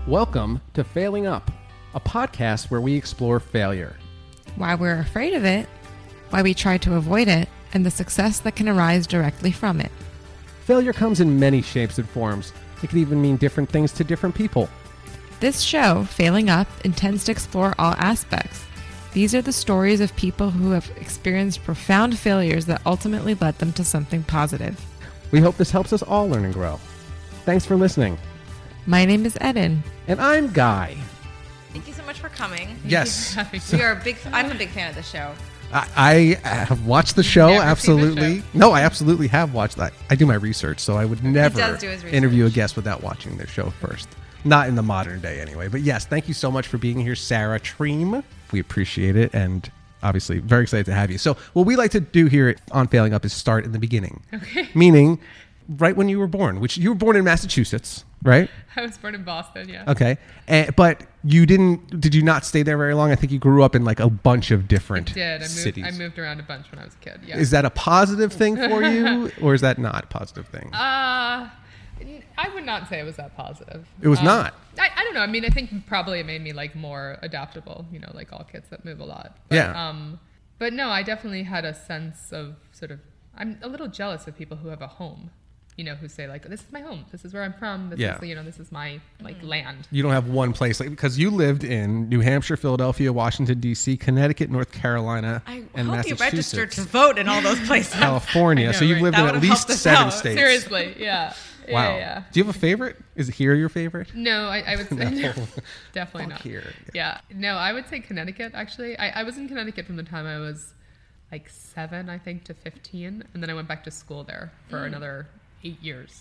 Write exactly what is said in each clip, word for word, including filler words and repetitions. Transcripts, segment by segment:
Welcome to Failing Up, a podcast where we explore failure. Why we're afraid of it, why we try to avoid it, and the success that can arise directly from it. Failure comes in many shapes and forms. It can even mean different things to different people. This show, Failing Up, intends to explore all aspects. These are the stories of people who have experienced profound failures that ultimately led them to something positive. We hope this helps us all learn and grow. Thanks for listening. My name is Eden. And I'm Guy. Thank you so much for coming. Yes. We are a big. I'm a big fan of the show. I, I have watched the show, Never absolutely. seen the show. No, I absolutely have watched that. I do my research, so I would never does do his research. interview a guest without watching their show first. Not in the modern day, anyway. But yes, thank you so much for being here, Sarah Treem. We appreciate it, and obviously very excited to have you. So what we like to do here on Failing Up is start in the beginning. Okay. Meaning, right when you were born, which you were born in Massachusetts, right? I was born in Boston, yeah. Okay. And, but you didn't, did you not stay there very long? I think you grew up in like a bunch of different I did. I moved, cities. I moved around a bunch when I was a kid, yeah. Is that a positive thing for you, or is that not a positive thing? Uh, I would not say it was that positive. It was Um, not. I, I don't know. I mean, I think probably it made me like more adaptable, you know, like all kids that move a lot. But, Yeah. Um, but no, I definitely had a sense of sort of, I'm a little jealous of people who have a home, you know, who say like, this is my home. This is where I'm from. This Yeah. is, you know, this is my like land. You don't have one place, like, because you lived in New Hampshire, Philadelphia, Washington, D C, Connecticut, North Carolina, I and hope you Massachusetts. registered to vote in all those places. California. I know, so you've right? lived That in at would've least helped us seven out. states. Seriously, yeah. Wow. Yeah, yeah. Do you have a favorite? Is here your favorite? No, I, I would say No. no, definitely Fuck not. here. Yeah, no, I would say Connecticut. Actually, I, I was in Connecticut from the time I was like seven, I think, to fifteen, and then I went back to school there for Mm. another eight years.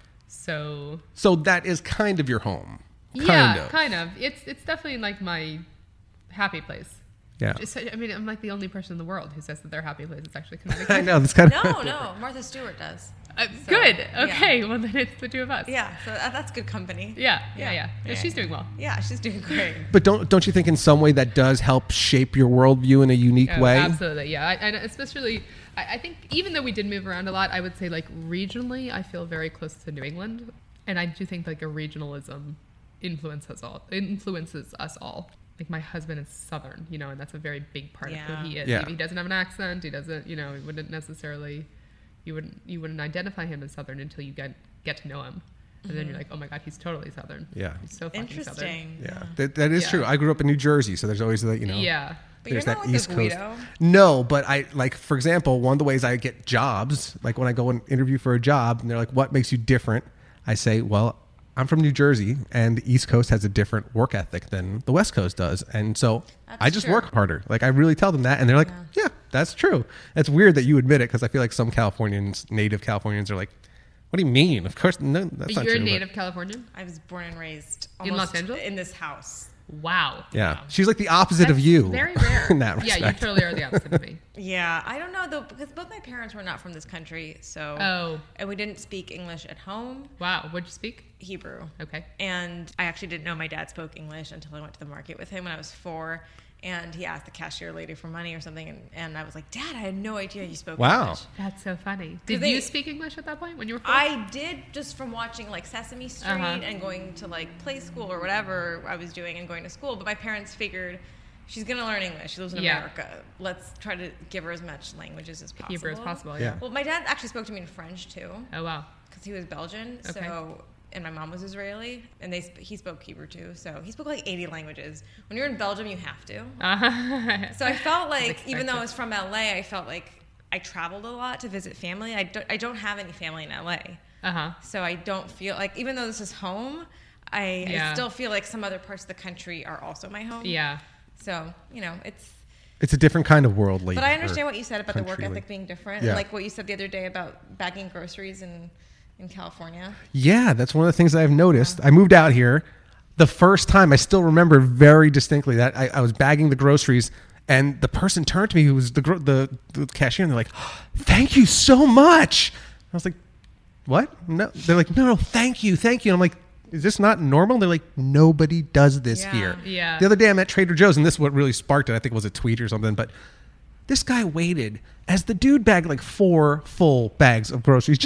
So So that is kind of your home. Kind yeah, of. kind of. It's it's definitely like my happy place. Yeah. Just, I mean, I'm like the only person in the world who says that their happy place is actually Connecticut. I know. That's kind of No, no, Martha Stewart does. Uh, So, good. yeah. Okay. Well, then it's the two of us. Yeah, so that, that's good company. Yeah. Yeah. Yeah. Yeah. yeah. Yeah. She's doing well. Yeah, she's doing great. But don't don't you think in some way that does help shape your worldview in a unique Oh, way? Absolutely, yeah. I, and especially, I, I think even though we did move around a lot, I would say like regionally, I feel very close to New England, and I do think like a regionalism influences us all. Influences us all. Like my husband is Southern, you know, and that's a very big part of Yeah. who he is. Yeah. He, he doesn't have an accent. He doesn't, you know, he wouldn't necessarily, you wouldn't, you wouldn't identify him as Southern until you get get to know him, and then you're like, oh my god, he's totally Southern. Yeah. He's so fucking Southern. Interesting. Yeah, that, that is Yeah. true. I grew up in New Jersey, so there's always that, you know. Yeah. But you're There's not that like East a Coast. Guido. No, but I like, for example, one of the ways I get jobs, like when I go and interview for a job, and they're like, "What makes you different?" I say, "Well, I'm from New Jersey, and the East Coast has a different work ethic than the West Coast does, and so That's I just true. work harder." Like I really tell them that, and they're like, Yeah. "Yeah, that's true." It's weird that you admit it, because I feel like some Californians, native Californians, are like, "What do you mean? Of course, no, that's But not you're true." a but- native Californian. I was born and raised In almost Los Angeles? in this house. Wow. Yeah, she's like the opposite of That's you. Very rare. in that Yeah, respect. you totally are the opposite of me. Yeah, I don't know though because both my parents were not from this country, so Oh. and we didn't speak English at home, Wow. What'd you speak? Hebrew. Okay. And I actually didn't know my dad spoke English until I went to the market with him when I was four. And he asked the cashier lady for money or something. And, and I was like, Dad, I had no idea you spoke Wow. English. That's so funny. Did they- you speak English at that point when you were four? I did just from watching like Sesame Street Uh-huh. and going to like play school or whatever I was doing and going to school. But my parents figured she's going to learn English. She lives in Yeah. America. Let's try to give her as much languages as possible. Hebrew as possible. Yeah. Yeah. Well, my dad actually spoke to me in French too Oh wow. because he was Belgian. Okay. So, and my mom was Israeli, and they sp- he spoke Hebrew too. So he spoke like eighty languages. When you're in Belgium, you have to. Uh-huh. So I felt like, even though I expected. was from L A, I felt like I traveled a lot to visit family. I don't, I don't have any family in L A, Uh-huh. so I don't feel like, even though this is home, I, Yeah. I still feel like some other parts of the country are also my home. Yeah. So you know, it's. It's a different kind of worldly. But I or understand what you said about the work country, ethic being different, Yeah. and like what you said the other day about bagging groceries in in California. Yeah, that's one of the things that I've noticed. I moved out here. The first time, I still remember very distinctly that I, I was bagging the groceries, and the person turned to me, who was the gro- the, the cashier, and they're like, "Thank you so much." I was like, "What?" No, they're like, "No, no, thank you, thank you." And I'm like, "Is this not normal?" They're like, "Nobody does this Yeah. here." Yeah. The other day, I'm at Trader Joe's, and this is what really sparked it. I think it was a tweet or something, but this guy waited as the dude bagged like four full bags of groceries, just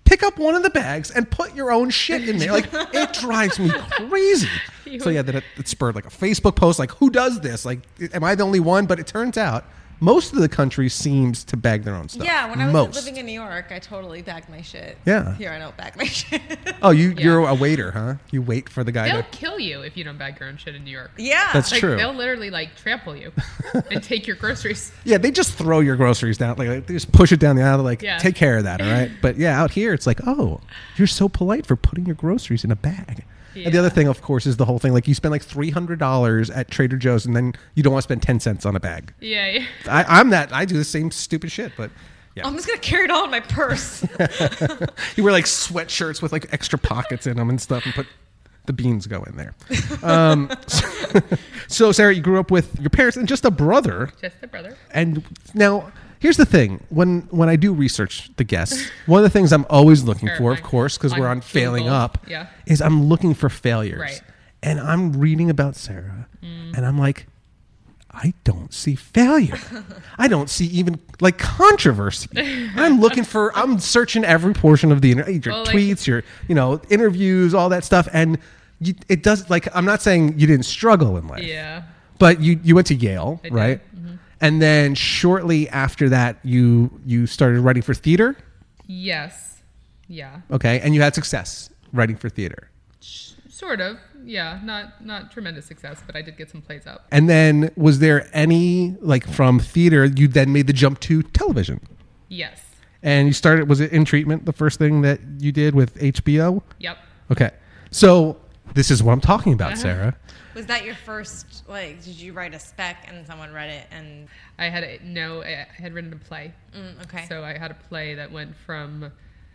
pick up one of the bags and put your own shit in there. Like, it drives me crazy. So yeah, then it, it spurred like a Facebook post, like, who does this? Like, am I the only one? But it turns out most of the country seems to bag their own stuff. Yeah, when I was most. living in New York, I totally bagged my shit. Yeah. Here I don't bag my shit. Oh, you, Yeah. you're a waiter, huh? You wait for the guy They'll to... kill you if you don't bag your own shit in New York. Yeah. That's Like, true. they'll literally like trample you and take your groceries. Yeah, they just throw your groceries down. Like, they just push it down the aisle. Like, Yeah. take care of that, all right? But yeah, out here, it's like, oh, you're so polite for putting your groceries in a bag. And the Yeah. other thing, of course, is the whole thing. Like, you spend like three hundred dollars at Trader Joe's, and then you don't want to spend ten cents on a bag. Yeah, yeah. I, I'm that. I do the same stupid shit, but yeah. I'm just going to carry it all in my purse. You wear like sweatshirts with like extra pockets in them and stuff, and put the beans go in there. Um, so, so, Sarah, you grew up with your parents and just a brother. Just a brother. And now, here's the thing: when when I do research the guests, one of the things I'm always looking for, of Terrifying. course, because we're On on Failing Google. Up, Yeah. is I'm looking for failures. Right. And I'm reading about Sarah, and I'm like, I don't see failure. I don't see even like controversy. I'm looking for. I'm searching every portion of the internet, your Well, like- tweets, your you know interviews, all that stuff, and you, it does. Like, I'm not saying you didn't struggle in life. Yeah. But you, you went to Yale, I did. right? Mm-hmm. And then shortly after that, you you started writing for theater, Yes. Yeah. okay? And you had success writing for theater. Sort of. Yeah. Not not tremendous success, but I did get some plays up. And then was there any, like from theater, you then made the jump to television? Yes. And you started, was it In Treatment, the first thing that you did with H B O? Yep. Okay. So this is what I'm talking about, Uh-huh. Sarah. Was that your first, like, did you write a spec and someone read it and, I had a, no. I had written a play. mm, okay. So I had a play that went from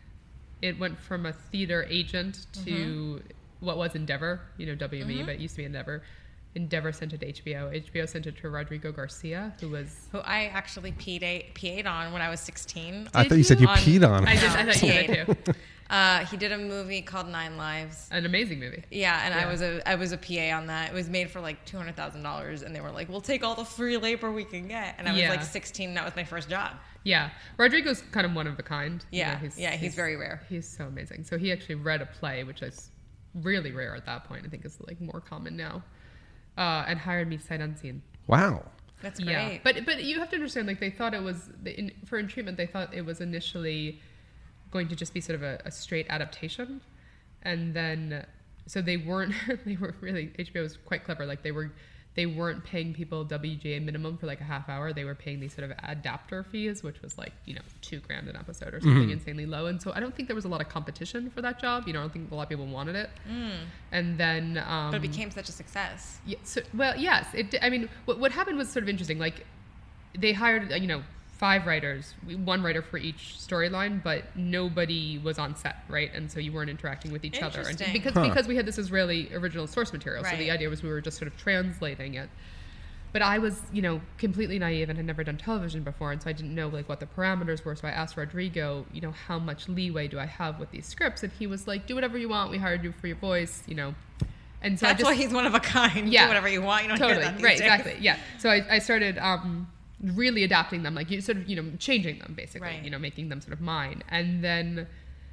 it went from a theater agent to Mm-hmm. what was Endeavor, you know, W M E, but it used to be Endeavor. Endeavor sent it to H B O. H B O sent it to Rodrigo Garcia, who was Who I actually P A'd on when I was sixteen. I Did thought you said you On- peed on I it. did. I thought you did too. Uh, he did a movie called Nine Lives. An amazing movie. Yeah, and I Yeah. was a I was a P A on that. It was made for like two hundred thousand dollars, and they were like, "We'll take all the free labor we can get." And I was Yeah. like sixteen, and that was my first job. Yeah, Rodrigo's kind of one of a kind. You Yeah, know, yeah, he's very rare. He's so amazing. So he actually read a play, which is really rare at that point. I think is like more common now, uh, and hired me sight unseen. Wow. That's great. Yeah, but but you have to understand, like they thought it was in, for In Treatment. They thought it was initially going to just be sort of a, a straight adaptation, and then so they weren't. They were really H B O was quite clever. Like they were. They weren't paying people W G A minimum for like a half hour. They were paying these sort of adapter fees, which was like, you know, two grand an episode or something insanely low. And so I don't think there was a lot of competition for that job. You know, I don't think a lot of people wanted it. And then, um, But it became such a success. yeah, so, well, yes. It. di- I mean, what, what happened was sort of interesting. Like, they hired, uh, you know, five writers, one writer for each storyline, but nobody was on set, right? And so you weren't interacting with each other. And Interesting. because Huh. because we had this Israeli original source material, so Right. the idea was we were just sort of translating it. But I was, you know, completely naive and had never done television before, and so I didn't know like what the parameters were. So I asked Rodrigo, you know, how much leeway do I have with these scripts? And he was like, "Do whatever you want. We hired you for your voice," you know. And so I That's just, why he's one of a kind. Yeah. Do whatever you want. You don't totally hear that these right, days. exactly, yeah. So I, I started um, really adapting them, like you sort of, you know, changing them basically, Right. you know, making them sort of mine. And then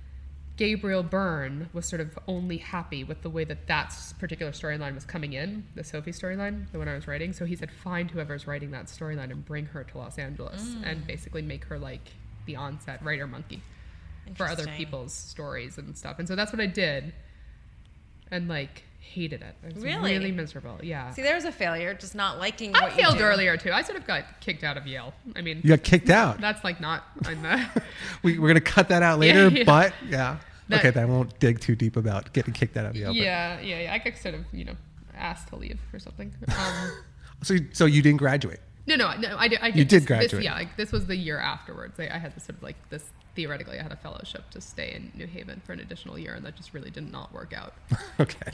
Gabriel Byrne was sort of only happy with the way that that particular storyline was coming in, the Sophie storyline, the one I was writing. So he said, find whoever's writing that storyline and bring her to Los Angeles Mm. and basically make her like the on-set writer monkey for other Interesting. people's stories and stuff. And so that's what I did, and like hated it. It was Really? really miserable. Yeah. See, there's a failure, just not liking I what you failed do. earlier too. I sort of got kicked out of Yale. I mean, You got kicked out. that's like not on the. We, we're going to cut that out later, Yeah, yeah. but yeah. That- okay, then I won't dig too deep about getting kicked out of Yale. but- yeah, yeah, yeah. I got sort of, you know, asked to leave or something. Um, So, so you didn't graduate. no, no, no. I did. I did You did this- graduate. This, yeah, like, this was the year afterwards. I, I had this sort of like this. Theoretically, I had a fellowship to stay in New Haven for an additional year, and that just really did not work out. Okay.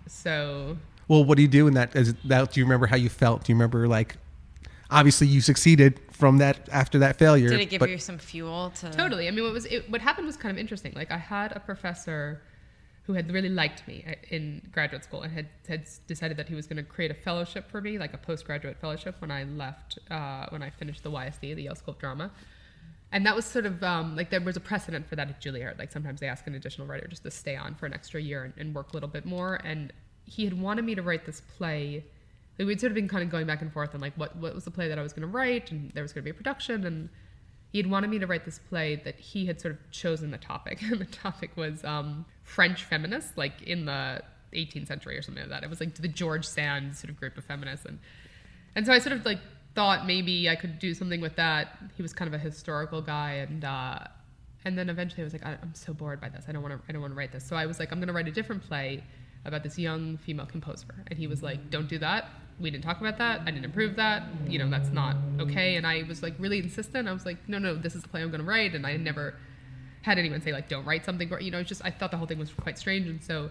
So Well, what do you do in that? Is that do you remember how you felt? Do you remember like, obviously you succeeded from that after that failure? Did it give but you some fuel to totally. I mean, what was it, what happened was kind of interesting. Like I had a professor who had really liked me in graduate school and had, had decided that he was going to create a fellowship for me, like a postgraduate fellowship when I left, uh, when I finished the Y S D, the Yale School of Drama. and that was sort of um, like there was a precedent for that at Juilliard. Like sometimes they ask an additional writer just to stay on for an extra year and, and work a little bit more. And he had wanted me to write this play. Like we'd sort of been kind of going back and forth on like what, what was the play that I was going to write, and there was going to be a production, and he had wanted me to write this play that he had sort of chosen the topic. And the topic was um, French feminists, like in the eighteenth century or something like that. It was like the George Sand sort of group of feminists. And and so I sort of like thought maybe I could do something with that. He was kind of a historical guy. And uh, and then eventually I was like, I, I'm so bored by this. I don't want to I don't want to write this. So I was like, I'm going to write a different play about this young female composer. And he was like, don't do that. We didn't talk about that. I didn't approve that. You know, that's not okay. And I was like really insistent. I was like, no, no, this is the play I'm going to write. And I never had anyone say like, don't write something. You know, it's just I thought the whole thing was quite strange. And so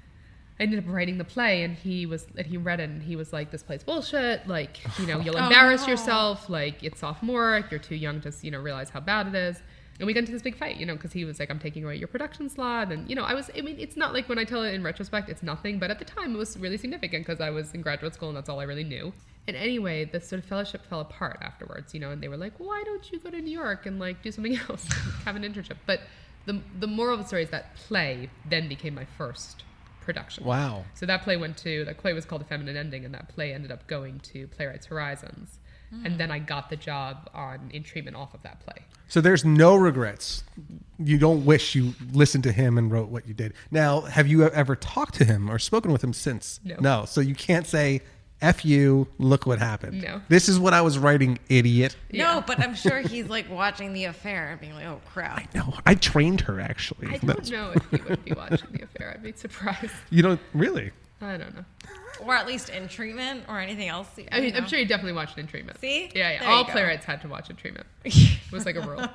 I ended up writing the play, and he was and he read it, and he was like, this play's bullshit. Like, you know, you'll embarrass oh, no. yourself. Like, it's sophomoric. You're too young to, you know, realize how bad it is. And we got into this big fight, you know, because he was like, I'm taking away your production slot. And, you know, I was, I mean, it's not like when I tell it in retrospect, it's nothing. But at the time, it was really significant because I was in graduate school and that's all I really knew. And anyway, the sort of fellowship fell apart afterwards, you know, and they were like, why don't you go to New York and, like, do something else, have an internship? But the the moral of the story is that play then became my first production. Wow. So that play went to, that play was called A Feminine Ending, and that play ended up going to Playwrights Horizons. Mm. And then I got the job on In Treatment off of that play. So there's no regrets. You don't wish you listened to him and wrote what you did. Now, have you ever talked to him or spoken with him since? No. No. So you can't say, F you, look what happened. No. This is what I was writing, idiot. No, but I'm sure he's like watching The Affair and being like, oh crap. I know. I trained her, actually. I don't That's- know if he would be watching The Affair. I'd be surprised. You don't, really? I don't know. Or at least In Treatment or anything else. you I mean, know. I'm sure he definitely watched In Treatment. See? Yeah, yeah. There All you go. playwrights had to watch In Treatment. It was like a rule.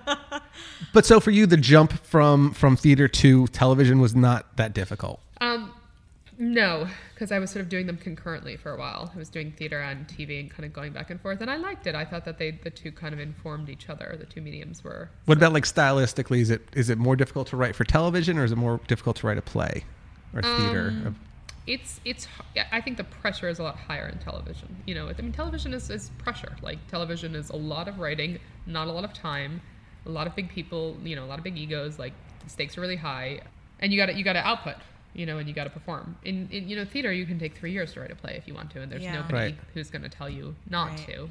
But so for you, the jump from, from theater to television was not that difficult. Um, no, because I was sort of doing them concurrently for a while. I was doing theater and T V and kind of going back and forth, and I liked it. I thought that they, the two kind of informed each other. The two mediums were. What about like stylistically? Is it is it more difficult to write for television, or is it more difficult to write a play or theater? Um, It's it's. I think the pressure is a lot higher in television. You know, I mean, television is, is pressure. Like television is a lot of writing, not a lot of time, a lot of big people. You know, a lot of big egos. Like the stakes are really high, and you got to you got to output. You know, and you got to perform. In, in you know theater, you can take three years to write a play if you want to, and there's Yeah. nobody Right. who's going to tell you not Right. to.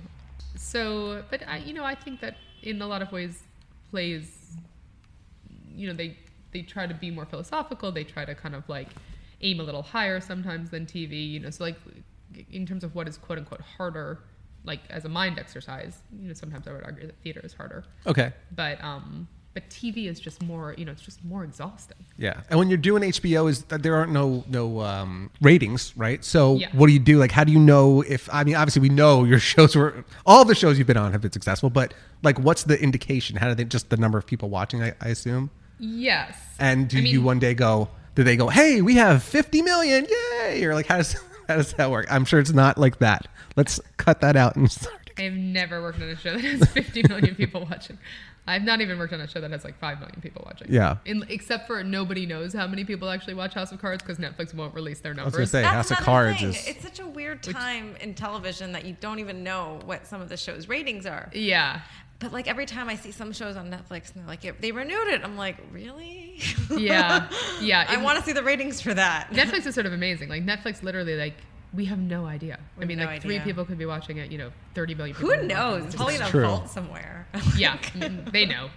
So, but I, you know, I think that in a lot of ways, plays, you know, they they try to be more philosophical. They try to kind of like aim a little higher sometimes than T V. You know, so like in terms of what is quote unquote harder, like as a mind exercise, you know, sometimes I would argue that theater is harder. Okay. But um, but T V is just more, you know, it's just more exhausting. Yeah, and when you're doing H B O, is that there aren't no no um, ratings, right? So Yeah. what do you do? Like, how do you know if? I mean, obviously we know your shows were all the shows you've been on have been successful, but like, what's the indication? How do they just the number of people watching? I, I assume. Yes. And do I mean- you one day go? Do they go? Hey, we have fifty million! Yay! Or like, how does how does that work? I'm sure it's not like that. Let's cut that out and start. I've never worked on a show that has fifty million people watching. I've not even worked on a show that has like five million people watching. Yeah. In, except for nobody knows how many people actually watch House of Cards because Netflix won't release their I was numbers. gonna say House of another Cards thing. is. It's such a weird time in television that you don't even know what some of the show's ratings are. Yeah. But like every time I see some shows on Netflix and they're like, they renewed it, I'm like, really? Yeah. Yeah. I It- want to see the ratings for that. Netflix is sort of amazing. Like Netflix literally like we have no idea. We I mean have like no three idea. people could be watching it, you know, thirty million people. Who could be knows? watching it. It's probably in a true. vault somewhere. Yeah. mm, They know.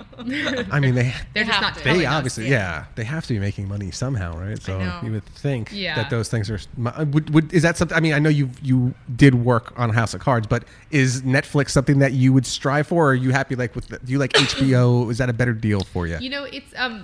I mean, they They're just have not to. telling they us. obviously yeah. yeah. they have to be making money somehow, right? So know. you would think Yeah. that those things are would, would is that something? I mean, I know you you did work on House of Cards, but is Netflix something that you would strive for, or are you happy like with the, do you like H B O? Is that a better deal for you? You know, it's um,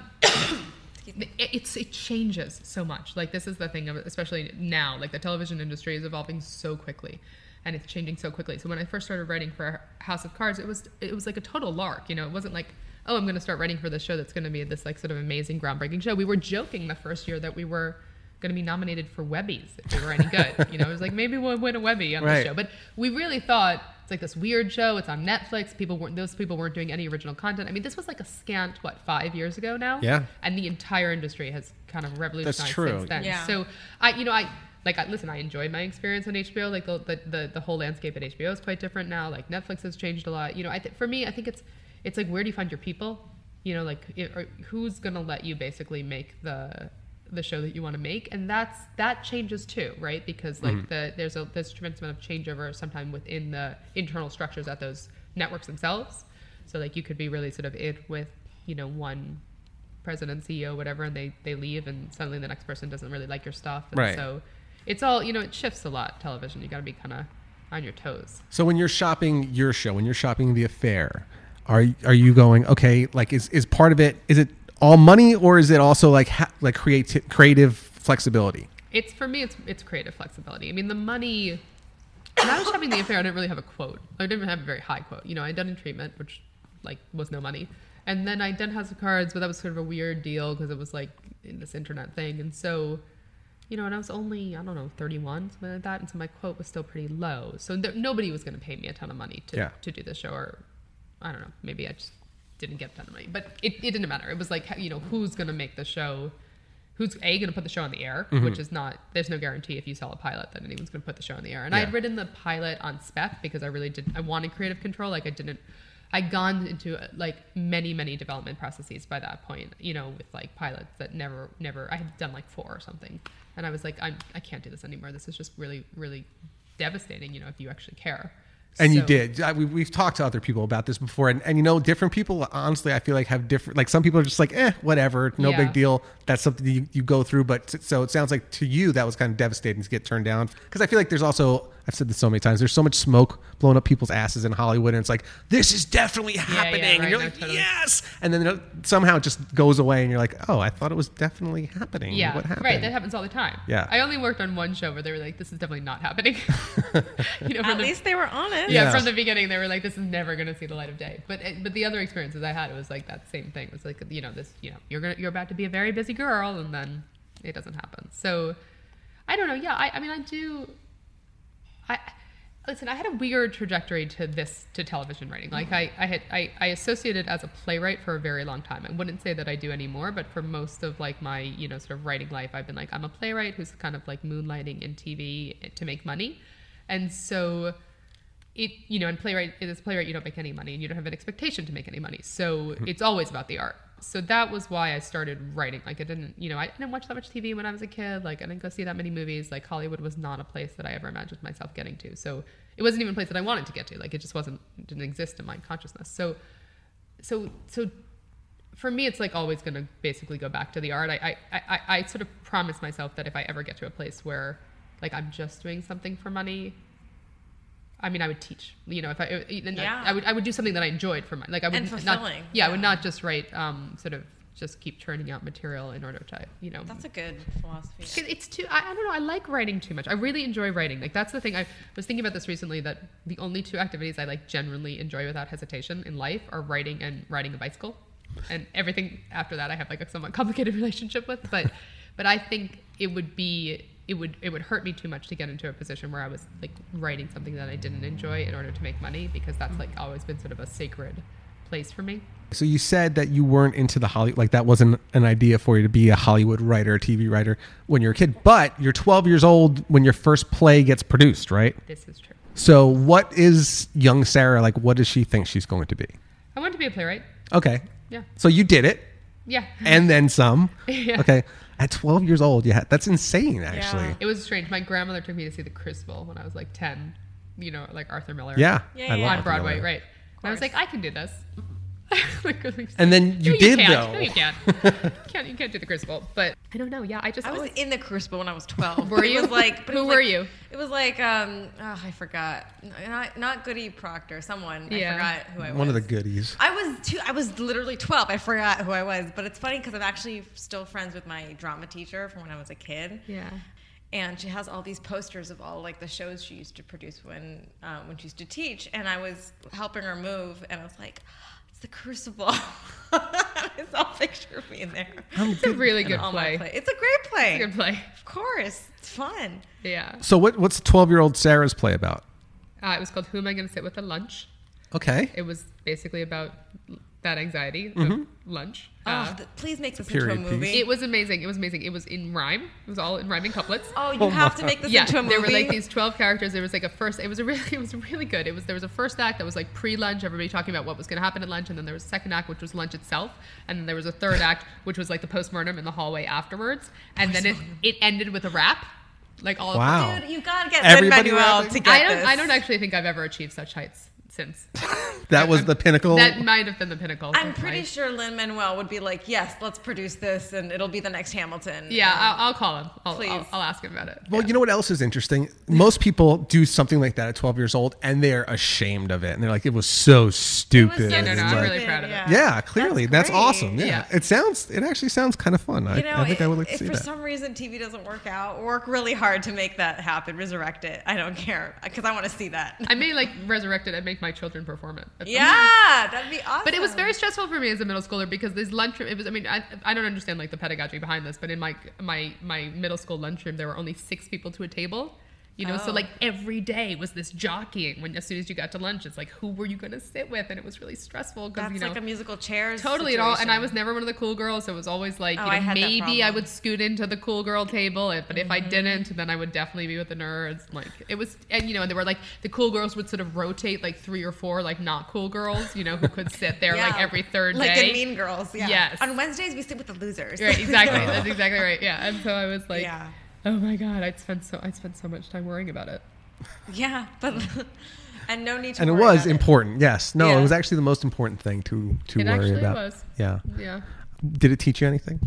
it, it's it changes so much. Like this is the thing, of, especially now. Like the television industry is evolving so quickly, and it's changing so quickly. So when I first started writing for House of Cards, it was it was like a total lark. You know, it wasn't like, oh, I'm going to start writing for this show that's going to be this like sort of amazing, groundbreaking show. We were joking the first year that we were going to be nominated for Webbies if we were any good. You know, it was like maybe we'll win a Webby on Right. the show, but we really thought. It's like this weird show. It's on Netflix. People weren't; those people weren't doing any original content. I mean, this was like a scant what five years ago now. Yeah. And the entire industry has kind of revolutionized true. since then. Yeah. So I, you know, I like I, listen. I enjoyed my experience on H B O. Like the the, the the whole landscape at H B O is quite different now. Like Netflix has changed a lot. You know, I th- for me, I think it's it's like, where do you find your people? You know, like it, or who's going to let you basically make the the show that you want to make? And that's that changes too, right? Because like mm-hmm. the there's a there's a tremendous amount of changeover sometime within the internal structures at those networks themselves. So like you could be really sort of in with, you know, one president, C E O, whatever, and they they leave, and suddenly the next person doesn't really like your stuff. And right. so it's all, you know, it shifts a lot. Television, you got to be kind of on your toes. So when you're shopping your show, when you're shopping The Affair, are are you going, okay, like is, is part of it, is it all money, or is it also like ha- like creative creative flexibility? It's for me, it's it's creative flexibility. I mean, the money. When I was shopping The Affair, I didn't really have a quote. I didn't have a very high quote. You know, I'd done In Treatment, which like was no money, and then I'd done House of Cards, but that was sort of a weird deal because it was like in this internet thing, and so. You know, and I was only, I don't know, thirty-one, something like that. And so my quote was still pretty low. So there, nobody was going to pay me a ton of money to, yeah. to do this show. Or, I don't know, maybe I just didn't get a ton of money. But it, it didn't matter. It was like, you know, who's going to make the show? Who's, A, going to put the show on the air? Mm-hmm. Which is not, there's no guarantee if you sell a pilot that anyone's going to put the show on the air. And yeah. I had written the pilot on spec because I really did, I wanted creative control. Like I didn't, I'd gone into like many, many development processes by that point, you know, with like pilots that never, never, I had done like four or something. And I was like, I'm, I can't do this anymore. This is just really, really devastating, you know, if you actually care. And so, you did. I, we, we've talked to other people about this before. And, and, you know, different people, honestly, I feel like have different, like some people are just like, eh, whatever, no yeah. big deal. That's something you, you go through. But t- so it sounds like to you, that was kind of devastating to get turned down. Because I feel like there's also, I've said this so many times, there's so much smoke blowing up people's asses in Hollywood. And it's like, this is definitely happening. Yeah, yeah, right, and you're no, like, totally. yes. And then it somehow it just goes away. And you're like, oh, I thought it was definitely happening. Yeah, what happened? right. That happens all the time. Yeah. I only worked on one show where they were like, this is definitely not happening. you know, At the, least they were honest. Yeah, Yeah. from the beginning, they were like, this is never going to see the light of day. But but the other experiences I had, it was like that same thing. It was like, you know, this, you know, you're gonna, you're about to be a very busy girl, and then it doesn't happen. So I don't know. Yeah, I, I mean, I do. I listen. I had a weird trajectory to this to television writing. Like I, I had I, I associated as a playwright for a very long time. I wouldn't say that I do anymore, but for most of like my you know sort of writing life, I've been like I'm a playwright who's kind of like moonlighting in T V to make money, and so. It, you know, and playwright, as a playwright, you don't make any money and you don't have an expectation to make any money. So it's always about the art. So that was why I started writing. Like I didn't, you know, I didn't watch that much T V when I was a kid. Like I didn't go see that many movies. Like Hollywood was not a place that I ever imagined myself getting to. So it wasn't even a place that I wanted to get to. Like it just wasn't, it didn't exist in my consciousness. So, so, so for me, it's like always going to basically go back to the art. I, I, I, I sort of promise myself that if I ever get to a place where like I'm just doing something for money, I mean, I would teach, you know, if I, and Yeah. I, I would, I would do something that I enjoyed for my, like I would And not, fulfilling. yeah, I Yeah. would not just write, um, sort of just keep churning out material in order to, you know. That's a good philosophy. 'Cause it's too, I, I don't know, I like writing too much. I really enjoy writing. Like that's the thing. I was thinking about this recently, that the only two activities I like genuinely enjoy without hesitation in life are writing and riding a bicycle. And everything after that I have like a somewhat complicated relationship with, but, but I think it would be, it would it would hurt me too much to get into a position where I was like writing something that I didn't enjoy in order to make money, because that's like always been sort of a sacred place for me. So you said that you weren't into the Hollywood, like that wasn't an idea for you to be a Hollywood writer, a T V writer when you're a kid, but you're twelve years old when your first play gets produced, right? This is true. So what is young Sarah, like what does she think she's going to be? I want to be a playwright. Okay. Yeah. So you did it. Yeah. And then some. Yeah. Okay. At twelve years old, yeah, that's insane, actually. Yeah. It was strange. My grandmother took me to see The Crucible when I was like ten, you know, like Arthur Miller. Yeah. Yeah, I yeah. love On Arthur Broadway, Miller. right. And I was like, I can do this. Like, And then you no, did, can't. though. No, you can't. can't. You can't do The Crucible. But I don't know. Yeah, I just I was always... in the Crucible when I was twelve. Were you? It was like, but it Who was were like- you? It was like, um, oh, I forgot. Not not Goody Proctor. Someone. Yeah. I forgot who I was. One of the goodies. I was two. I was literally twelve. I forgot who I was. But it's funny because I'm actually still friends with my drama teacher from when I was a kid. Yeah. And she has all these posters of all like the shows she used to produce when um, when she used to teach. And I was helping her move, and I was like, it's The Crucible. I saw a picture of me in there. It's a really And good all my play. It's a great play. It's a good play. Of course, it's fun. Yeah. So what what's twelve-year-old Sarah's play about? Uh, it was called Who Am I Going to Sit With at Lunch? Okay. It was basically about that anxiety Mm-hmm. of lunch. Oh, Uh, th- please make this into a period movie. piece. it was amazing. It was amazing. It was in rhyme. It was all in rhyming couplets. oh, you Oh have my to make this Yeah, into a movie. there were like these twelve characters. There was like a first. It was a really, it was really good. It was there was a first act that was like pre-lunch, everybody talking about what was going to happen at lunch, and then there was a second act which was lunch itself, and then there was a third act which was like the postmortem in the hallway afterwards, and then it it ended with a rap, like all. Wow. Dude, you gotta get Everybody Lin-Manuel rapping? to get I don't. this. I don't actually think I've ever achieved such heights since. That was I'm- the pinnacle. That might have been the pinnacle. I'm of pretty my- sure Lin-Manuel would be like, yes, let's produce this, and it'll be the next Hamilton. Yeah, And- I'll, I'll call him. I'll, Please. I'll, I'll ask him about it. Well, Yeah. you know what else is interesting? Most people do something like that at twelve years old, and they're ashamed of it, and they're like, "It was so stupid." It was so Yeah, no, no, It's I'm like- really proud of it. yeah, clearly, that's, great. awesome. Yeah. Yeah. it sounds. It actually sounds kind of fun. I, You know, I think if, I would like to if see for that. some reason T V doesn't work out, work really hard to make that happen, resurrect it. I don't care because I want to see that. I may like resurrect it and make my children perform it. at some Yeah, that'd be awesome. But it was very stressful for me as a middle schooler because this lunchroom. It was. I mean, I, I don't understand like the pedagogy behind this, but in my my my middle school lunchroom, there were only six people to a table. You know, so Oh. like every day was this jockeying. When as soon as you got to lunch, it's like who were you going to sit with, and it was really stressful because That's you know like a musical chairs. totally at all. And I situation. was never one of the cool girls, so it was always like Oh, you I know had that maybe I problem. would scoot into the cool girl table, and- but if I Mm-hmm. didn't, then I would definitely be with the nerds. Like it was, and you know, and there were like the cool girls would sort of rotate like three or four like not cool girls, you know, who could sit there like Yeah, every third like day. in Mean Girls. Yeah. Yes. On Wednesdays we sit with the losers. Right, exactly. That's exactly right. Yeah, and so I was like, Yeah. oh my god, I'd spent so I spent so much time worrying about it. Yeah, but and no need to. And it worry was about important. Yes. No, Yeah. it was actually the most important thing to to It worry actually about. was. Yeah. Yeah. Did it teach you anything?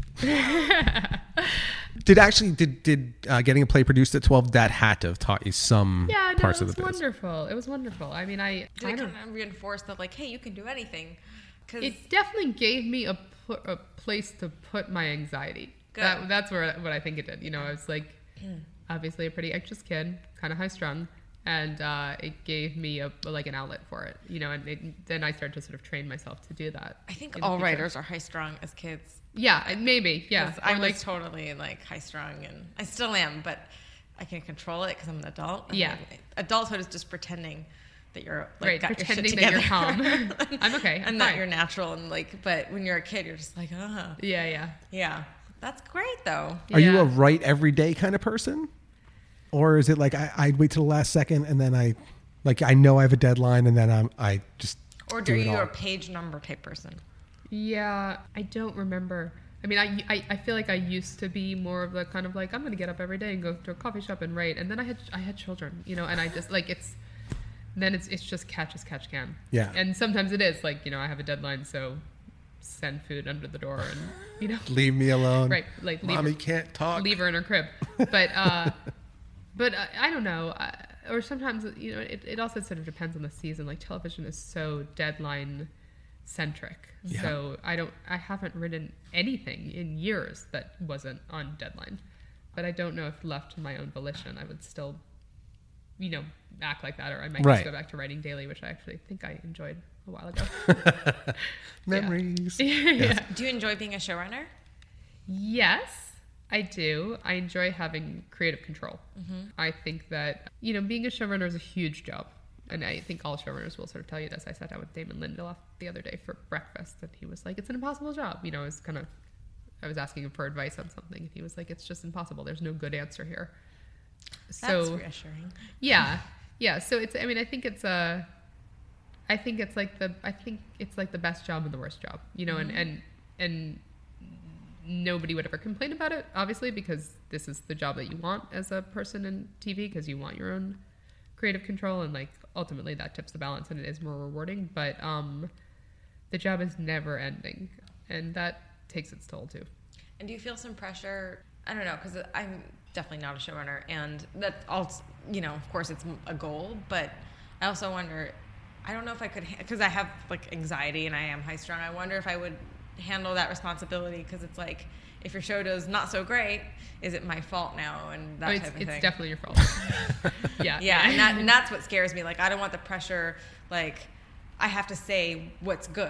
Did actually did did uh, getting a play produced at twelve that had to have taught you some Yeah, no, parts it of was the business? wonderful. It was wonderful. I mean, I, Did I it don't. kind of reinforce that, like, hey, you can do anything? Because It definitely gave me a, pl- a place to put my anxiety. Good. That, that's where what I think it did. You know, I was like, obviously a pretty anxious kid, kind of high strung, and uh, it gave me a like an outlet for it. You know, and it, then I started to sort of train myself to do that. I think in the all future. writers are high strung as kids. Yeah, and maybe. Yeah, 'Cause I Or, was like totally like high strung, and I still am, but I can control it because I'm an adult. and, Yeah. like, adulthood is just pretending that you're like right, got pretending your that shit you're together. calm. I'm okay. I'm and that fine. you're natural, and like, but when you're a kid, you're just like, ah, Yeah, yeah. yeah, that's great though. Are you Yeah. a write every day kind of person, or is it like I, I wait till the last second and then I, like I know I have a deadline and then I'm I just Or do do it you all. a page number type person? Yeah, I don't remember. I mean, I, I, I feel like I used to be more of the kind of like I'm gonna get up every day and go to a coffee shop and write, and then I had I had children, you know, and I just like it's then it's it's just catch as catch can. Yeah. And sometimes it is like you know I have a deadline, so send food under the door and you know leave me alone. right like leave Mommy her, can't talk. leave her in her crib, but uh, but I, I don't know. I, or sometimes you know it, it also sort of depends on the season. Like television is so deadline centric. Yeah. So I don't I haven't written anything in years that wasn't on deadline. But I don't know if left to my own volition I would still you know act like that, or I might Right. just go back to writing daily, which I actually think I enjoyed a while ago. Memories. yeah. Do you enjoy being a showrunner? Yes, I do. I enjoy having creative control. I think that, you know, being a showrunner is a huge job. And I think all showrunners will sort of tell you this. I sat down with Damon Lindelof the other day for breakfast, and he was like, it's an impossible job. You know, it's kind of, I was asking him for advice on something, and he was like, it's just impossible. There's no good answer here. That's So, reassuring. yeah, yeah. So it's, I mean, I think it's a, I think it's like the, I think it's like the best job and the worst job, you know, and, and, and nobody would ever complain about it, obviously, because this is the job that you want as a person in T V, because you want your own creative control, and like ultimately that tips the balance and it is more rewarding. But um, the job is never ending, and that takes its toll too. And do you feel some pressure? I don't know, because I'm definitely not a showrunner, and that also, you know, of course, it's a goal. But I also wonder, I don't know if I could, because I have like anxiety and I am high strung. I wonder if I would handle that responsibility, because it's like, if your show does not so great, is it my fault now? And that Oh, it's, type of it's thing. definitely your fault. yeah, Yeah, and that and that's what scares me. Like, I don't want the pressure. Like, I have to say what's good.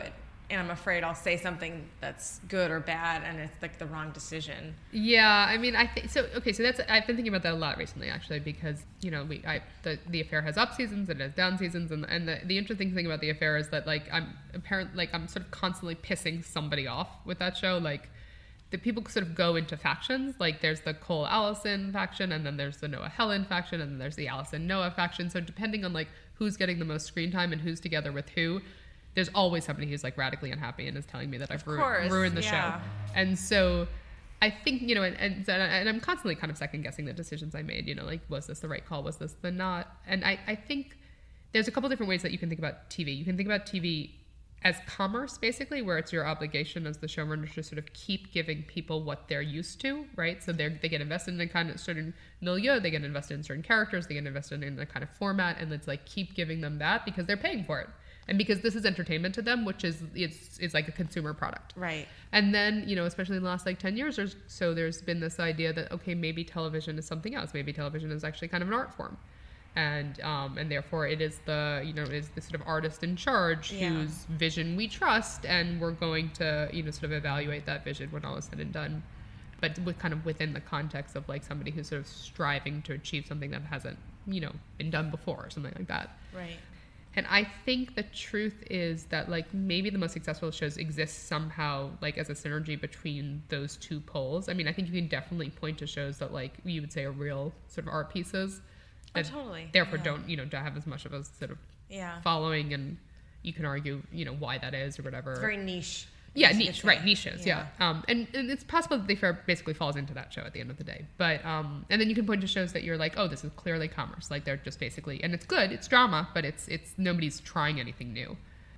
and I'm afraid I'll say something that's good or bad, and it's like the wrong decision. Yeah, I mean, I think so. Okay, so that's I've been thinking about that a lot recently, actually, because you know, we I the, the Affair has up seasons and it has down seasons, and and the, the interesting thing about the Affair is that like I'm apparent like I'm sort of constantly pissing somebody off with that show. Like the people sort of go into factions. Like there's the Cole Allison faction, and then there's the Noah Helen faction, and then there's the Allison Noah faction. So depending on like who's getting the most screen time and who's together with who, there's always somebody who's like radically unhappy and is telling me that I've ru- course, ruined the yeah. show. And so I think, you know, and, and, and I'm constantly kind of second guessing the decisions I made, you know, like, was this the right call? Was this the not? And I, I think there's a couple different ways that you can think about T V. You can think about T V as commerce, basically, where it's your obligation as the showrunner to sort of keep giving people what they're used to, right? So they they get invested in a kind of certain milieu, they get invested in certain characters, they get invested in a kind of format, and it's like keep giving them that because they're paying for it. And because this is entertainment to them, which is it's it's like a consumer product. Right. And then, you know, especially in the last like ten years or so, there's been this idea that, okay, maybe television is something else. Maybe television is actually kind of an art form. And um, and therefore it is the, you know, is the sort of artist in charge Yeah. whose vision we trust, and we're going to, you know, sort of evaluate that vision when all is said and done. But with kind of within the context of like somebody who's sort of striving to achieve something that hasn't, you know, been done before or something like that. Right. And I think the truth is that like maybe the most successful shows exist somehow like as a synergy between those two poles. I mean, I think you can definitely point to shows that like you would say are real sort of art pieces. Oh, That totally. Therefore, Yeah. don't you know don't have as much of a sort of Yeah. following, and you can argue you know why that is or whatever. It's very niche. Yeah, It's- niche, it's right? a- Niche shows, yeah. Um, and, and it's possible that The Affair basically falls into that show at the end of the day. But um, and then you can point to shows that you're like, oh, this is clearly commerce. Like they're just basically, and it's good, it's drama, but it's it's nobody's trying anything new.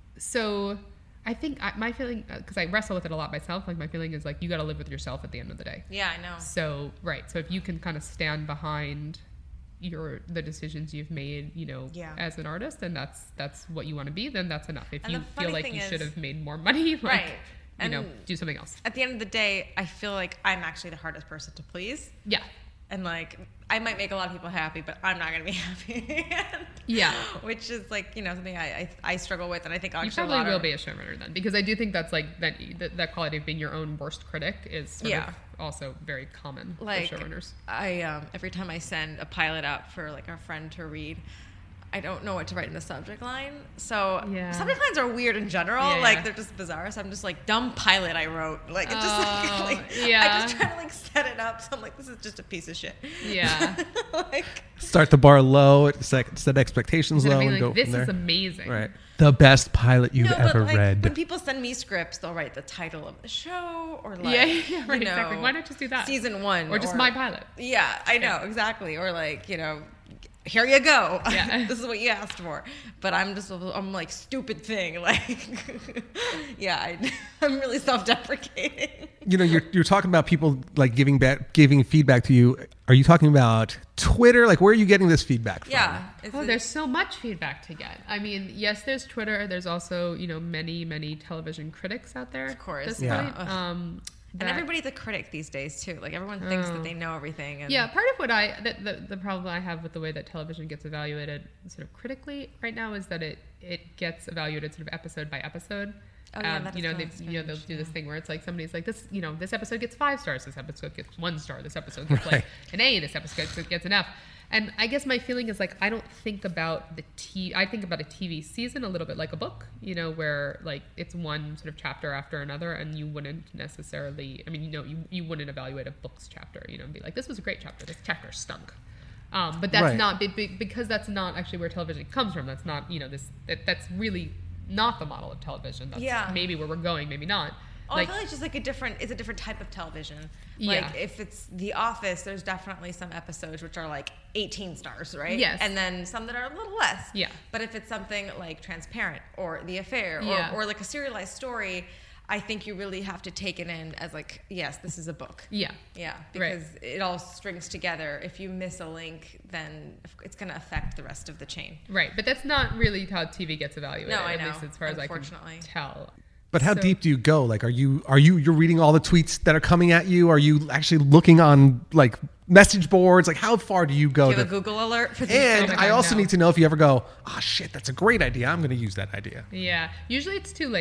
So I think I, my feeling, because I wrestle with it a lot myself, like my feeling is like you got to live with yourself at the end of the day. Yeah, I know. So right, so if you can kind of stand behind your the decisions you've made, you know, Yeah. as an artist, and that's that's what you want to be, then that's enough. If And you the feel funny like thing you is- should have made more money, like, Right. you know, And- do something else. At the end of the day, I feel like I'm actually the hardest person to please. Yeah. And like, I might make a lot of people happy, but I'm not going to be happy. Yeah. Which is like, you know, something I, I, I struggle with. And I think actually You a probably lot will of, be a showrunner then, because I do think that's like that that, that quality of being your own worst critic is sort Yeah. of also very common like, for showrunners. I, um, every time I send a pilot out for like a friend to read, I don't know what to write in the subject line. So Yeah. subject lines are weird in general. Yeah, like yeah. they're just bizarre. So I'm just like, dumb pilot I wrote. Like it's just like, Oh, like yeah. I just try to like set it up. So I'm like, this is just a piece of shit. Yeah. like Start the bar low, set, set expectations Instead of low, being and go like, this from there. is amazing. Right. The best pilot you've no, ever but like read. when people send me scripts, they'll write the title of the show or like Yeah, yeah, right, you know, exactly. Why not just do that? Season one Or just my pilot. Yeah, I know exactly. Or like you know, here you go. Yeah. This is what you asked for. But I'm just I'm like stupid thing. Like yeah, I, I'm really self-deprecating. You know, you're you're talking about people like giving back, giving feedback to you. Are you talking about Twitter? Like, where are you getting this feedback from? Yeah. It's Oh, a- there's so much feedback to get. I mean, yes, there's Twitter. There's also, you know, many, many television critics out there. Of course, At this yeah. point. Ugh. Um, and that- everybody's a critic these days too. Like everyone thinks Oh. that they know everything. And Yeah, part of what I the, the the problem I have with the way that television gets evaluated sort of critically right now is that it it gets evaluated sort of episode by episode. Oh, yeah, um, that you is know, they, kinda you know, they'll strange, do this yeah. thing where it's like somebody's like this, you know, this episode gets five stars, this episode gets one star, this episode gets like Right. an A, this episode gets, gets an F. And I guess my feeling is like I don't think about the T. I think about a T V season a little bit like a book, you know, where like it's one sort of chapter after another, and you wouldn't necessarily. I mean, you know, you, you wouldn't evaluate a book's chapter, you know, and be like, this was a great chapter. This chapter stunk. Um, but that's Right. not be- be- because that's not actually where television comes from. That's not, you know, this that, that's really not the model of television. That's Yeah. maybe where we're going, maybe not. Oh, Like, I feel like it's just like a different, it's a different type of television. Yeah. Like if it's The Office, there's definitely some episodes which are like eighteen stars, right? Yes. And then some that are a little less. Yeah. But if it's something like Transparent or The Affair or, Yeah. or like a serialized story, I think you really have to take it in as like, yes, this is a book. yeah. Yeah, Right. because it all strings together. If you miss a link, then it's going to affect the rest of the chain. Right, but that's not really how T V gets evaluated. No, I At know, least as far as I can unfortunately. tell. But how So- deep do you go? Like, are you are you you're reading all the tweets that are coming at you? Are you actually looking on like message boards? Like, how far do you go? Do you have to, a Google alert for these? and Oh my I God, also no. need to know if you ever go, oh shit, that's a great idea. I'm going to use that idea. Yeah, usually it's too late.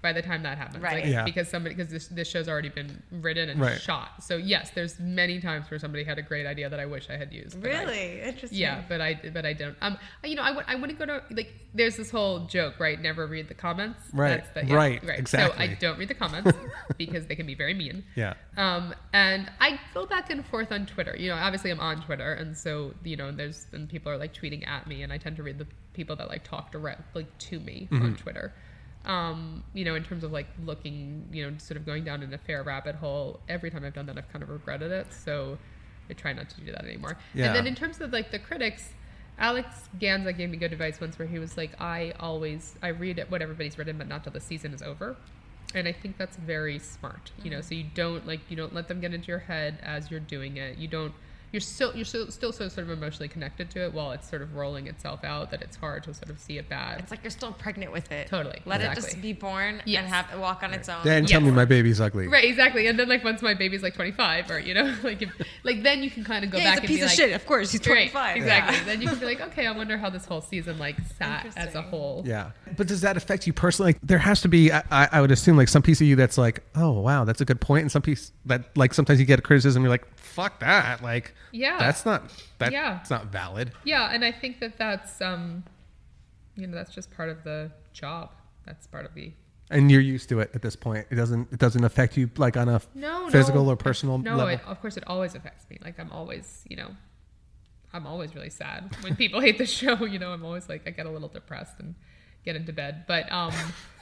by the time that happens. Right. Like, Yeah. Because somebody, because this, this show's already been written and Right. shot. So yes, there's many times where somebody had a great idea that I wish I had used. but I- Really interesting. yeah, but I but I don't. Um, you know, I w- I wouldn't go to like. There's this whole joke, right? Never read the comments. Right, That's the, right, So I exactly. don't read the comments because they can be very mean. Yeah. Um, and I go back and forth on Twitter. You know, obviously I'm on Twitter, and so you know, there's and people are like tweeting at me, and I tend to read the people that like talk direct like to me Mm-hmm. on Twitter. Um, you know, in terms of like looking, you know, sort of going down in a fair rabbit hole. Every time I've done that, I've kind of regretted it. So I try not to do that anymore. Yeah. And then in terms of like the critics, Alex Ganza gave me good advice once where he was like, I always, I read what everybody's written, but not till the season is over. And I think that's very smart, you know, so you don't like, you don't let them get into your head as you're doing it. You don't, you're still, you're still, still so sort of emotionally connected to it while it's sort of rolling itself out that it's hard to sort of see it bad. It's like you're still pregnant with it. Totally, Let it exactly. just be born Yes. and have it walk on its own. Then tell Yes. me my baby's ugly. Right, exactly. And then like once my baby's like twenty-five or, you know, like, if, like then you can kind of go Yeah, back he's a and piece be of like, shit. Of course, he's Right, twenty-five. exactly. Yeah. Then you can be like, okay, I wonder how this whole season like sat as a Interesting. whole. Yeah. But does that affect you personally? Like, there has to be, I, I I would assume, like some piece of you that's like, oh, wow, that's a good point. And some piece that, like, sometimes you get a criticism, you're like, fuck that. Like, Yeah. that's not, that, Yeah. it's not valid. Yeah, and I think that that's, um, you know, that's just part of the job. That's part of the And you're used to it at this point. It doesn't, it doesn't affect you like on a no physical no, or personal no, level. it, of course it always affects me. Like I'm always, you know, I'm always really sad when people hate the show. You know, I'm always like I get a little depressed and get into bed. But um,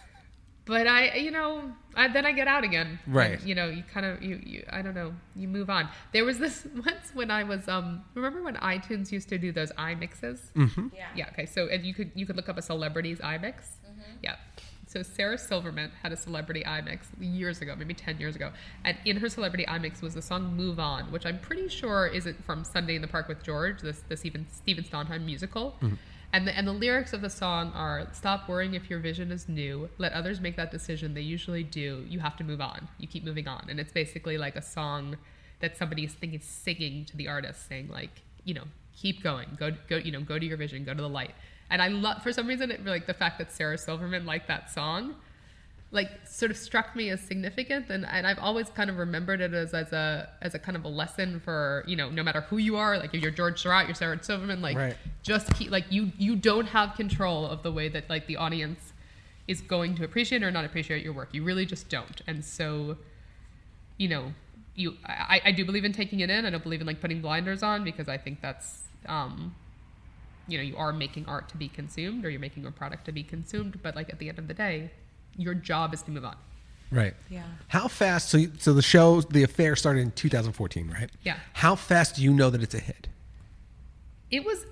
but I, you know, I, then I get out again. Right. And, you know, you kind of you, you I don't know, you move on. There was this once when I was um, remember when iTunes used to do those iMixes? Mm-hmm. Yeah. Yeah. Okay. So and you could you could look up a celebrity's iMix. Yeah. So Sarah Silverman had a celebrity iMix years ago, maybe ten years ago, and in her celebrity iMix was the song "Move On," which I'm pretty sure isn't from Sunday in the Park with George, this this even Stephen Sondheim musical. And the and the lyrics of the song are: "Stop worrying if your vision is new. Let others make that decision. They usually do. You have to move on. You keep moving on." And it's basically like a song that somebody is thinking singing to the artist, saying like, you know, keep going, go go, you know, go to your vision, go to the light. And I love, for some reason, it, like the fact that Sarah Silverman liked that song, like sort of struck me as significant. And, and I've always kind of remembered it as, as a as a kind of a lesson for, you know, no matter who you are, like if you're George Surratt, you're Sarah Silverman, like Right. just keep, like you, you don't have control of the way that like the audience is going to appreciate or not appreciate your work. You really just don't. And so, you know, you, I, I do believe in taking it in. I don't believe in like putting blinders on because I think that's, um, you know, you are making art to be consumed or you're making a product to be consumed. But like at the end of the day, your job is to move on. Right. Yeah. How fast? So, you- so the show, the affair started in two thousand fourteen, right? Yeah. How fast do you know that it's a hit? It was,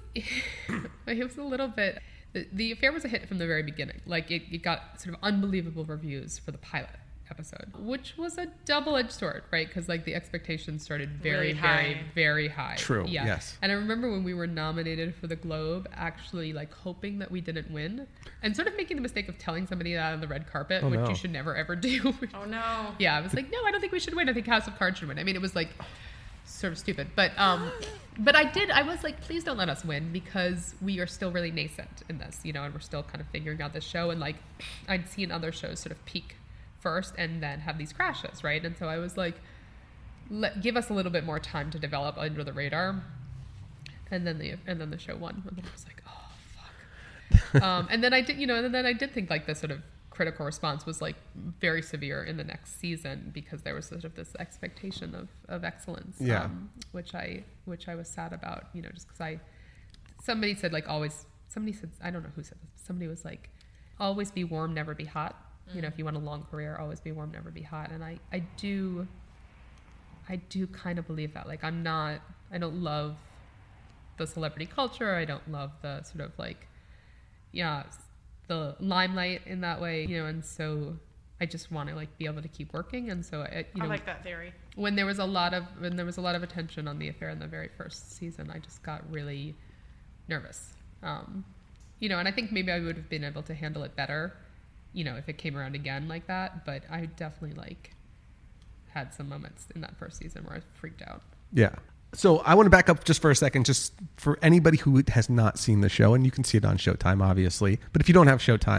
it was a little bit, the, the affair was a hit from the very beginning. Like it, it got sort of unbelievable reviews for the pilot episode, which was a double-edged sword, right? Because like the expectations started very, Really very, high. very high. True, Yeah. yes. And I remember when we were nominated for the Globe, actually like hoping that we didn't win, and sort of making the mistake of telling somebody that on the red carpet, Oh, which no. you should never ever do. Oh no. Yeah, I was like, no, I don't think we should win. I think House of Cards should win. I mean, it was like sort of stupid, but um, but I did. I was like, please don't let us win because we are still really nascent in this, you know, and we're still kind of figuring out this show. And like, I'd seen other shows sort of peak first and then have these crashes, right? And so I was like, let give us a little bit more time to develop under the radar. And then the and then the show won, and then I was like, oh fuck. um, and then I did, you know, and then I did think like the sort of critical response was like very severe in the next season because there was sort of this expectation of, of excellence, Yeah. um, which I which I was sad about, you know, just because I somebody said like always somebody said I don't know who said this, somebody was like always be warm, never be hot. You know, if you want a long career, always be warm, never be hot. And I I do I do kind of believe that. Like I'm not I don't love the celebrity culture. I don't love the sort of like yeah the limelight in that way, you know, and so I just want to like be able to keep working. And so I, you know, I like that theory. when there was a lot of when there was a lot of attention on the affair in the very first season, I just got really nervous. Um, you know, and I think maybe I would have been able to handle it better, you know, if it came around again like that. But I definitely like had some moments in that first season where I freaked out. Yeah. So I want to back up just for a second, just for anybody who has not seen the show, and you can see it on Showtime, obviously. But if you don't have Showtime,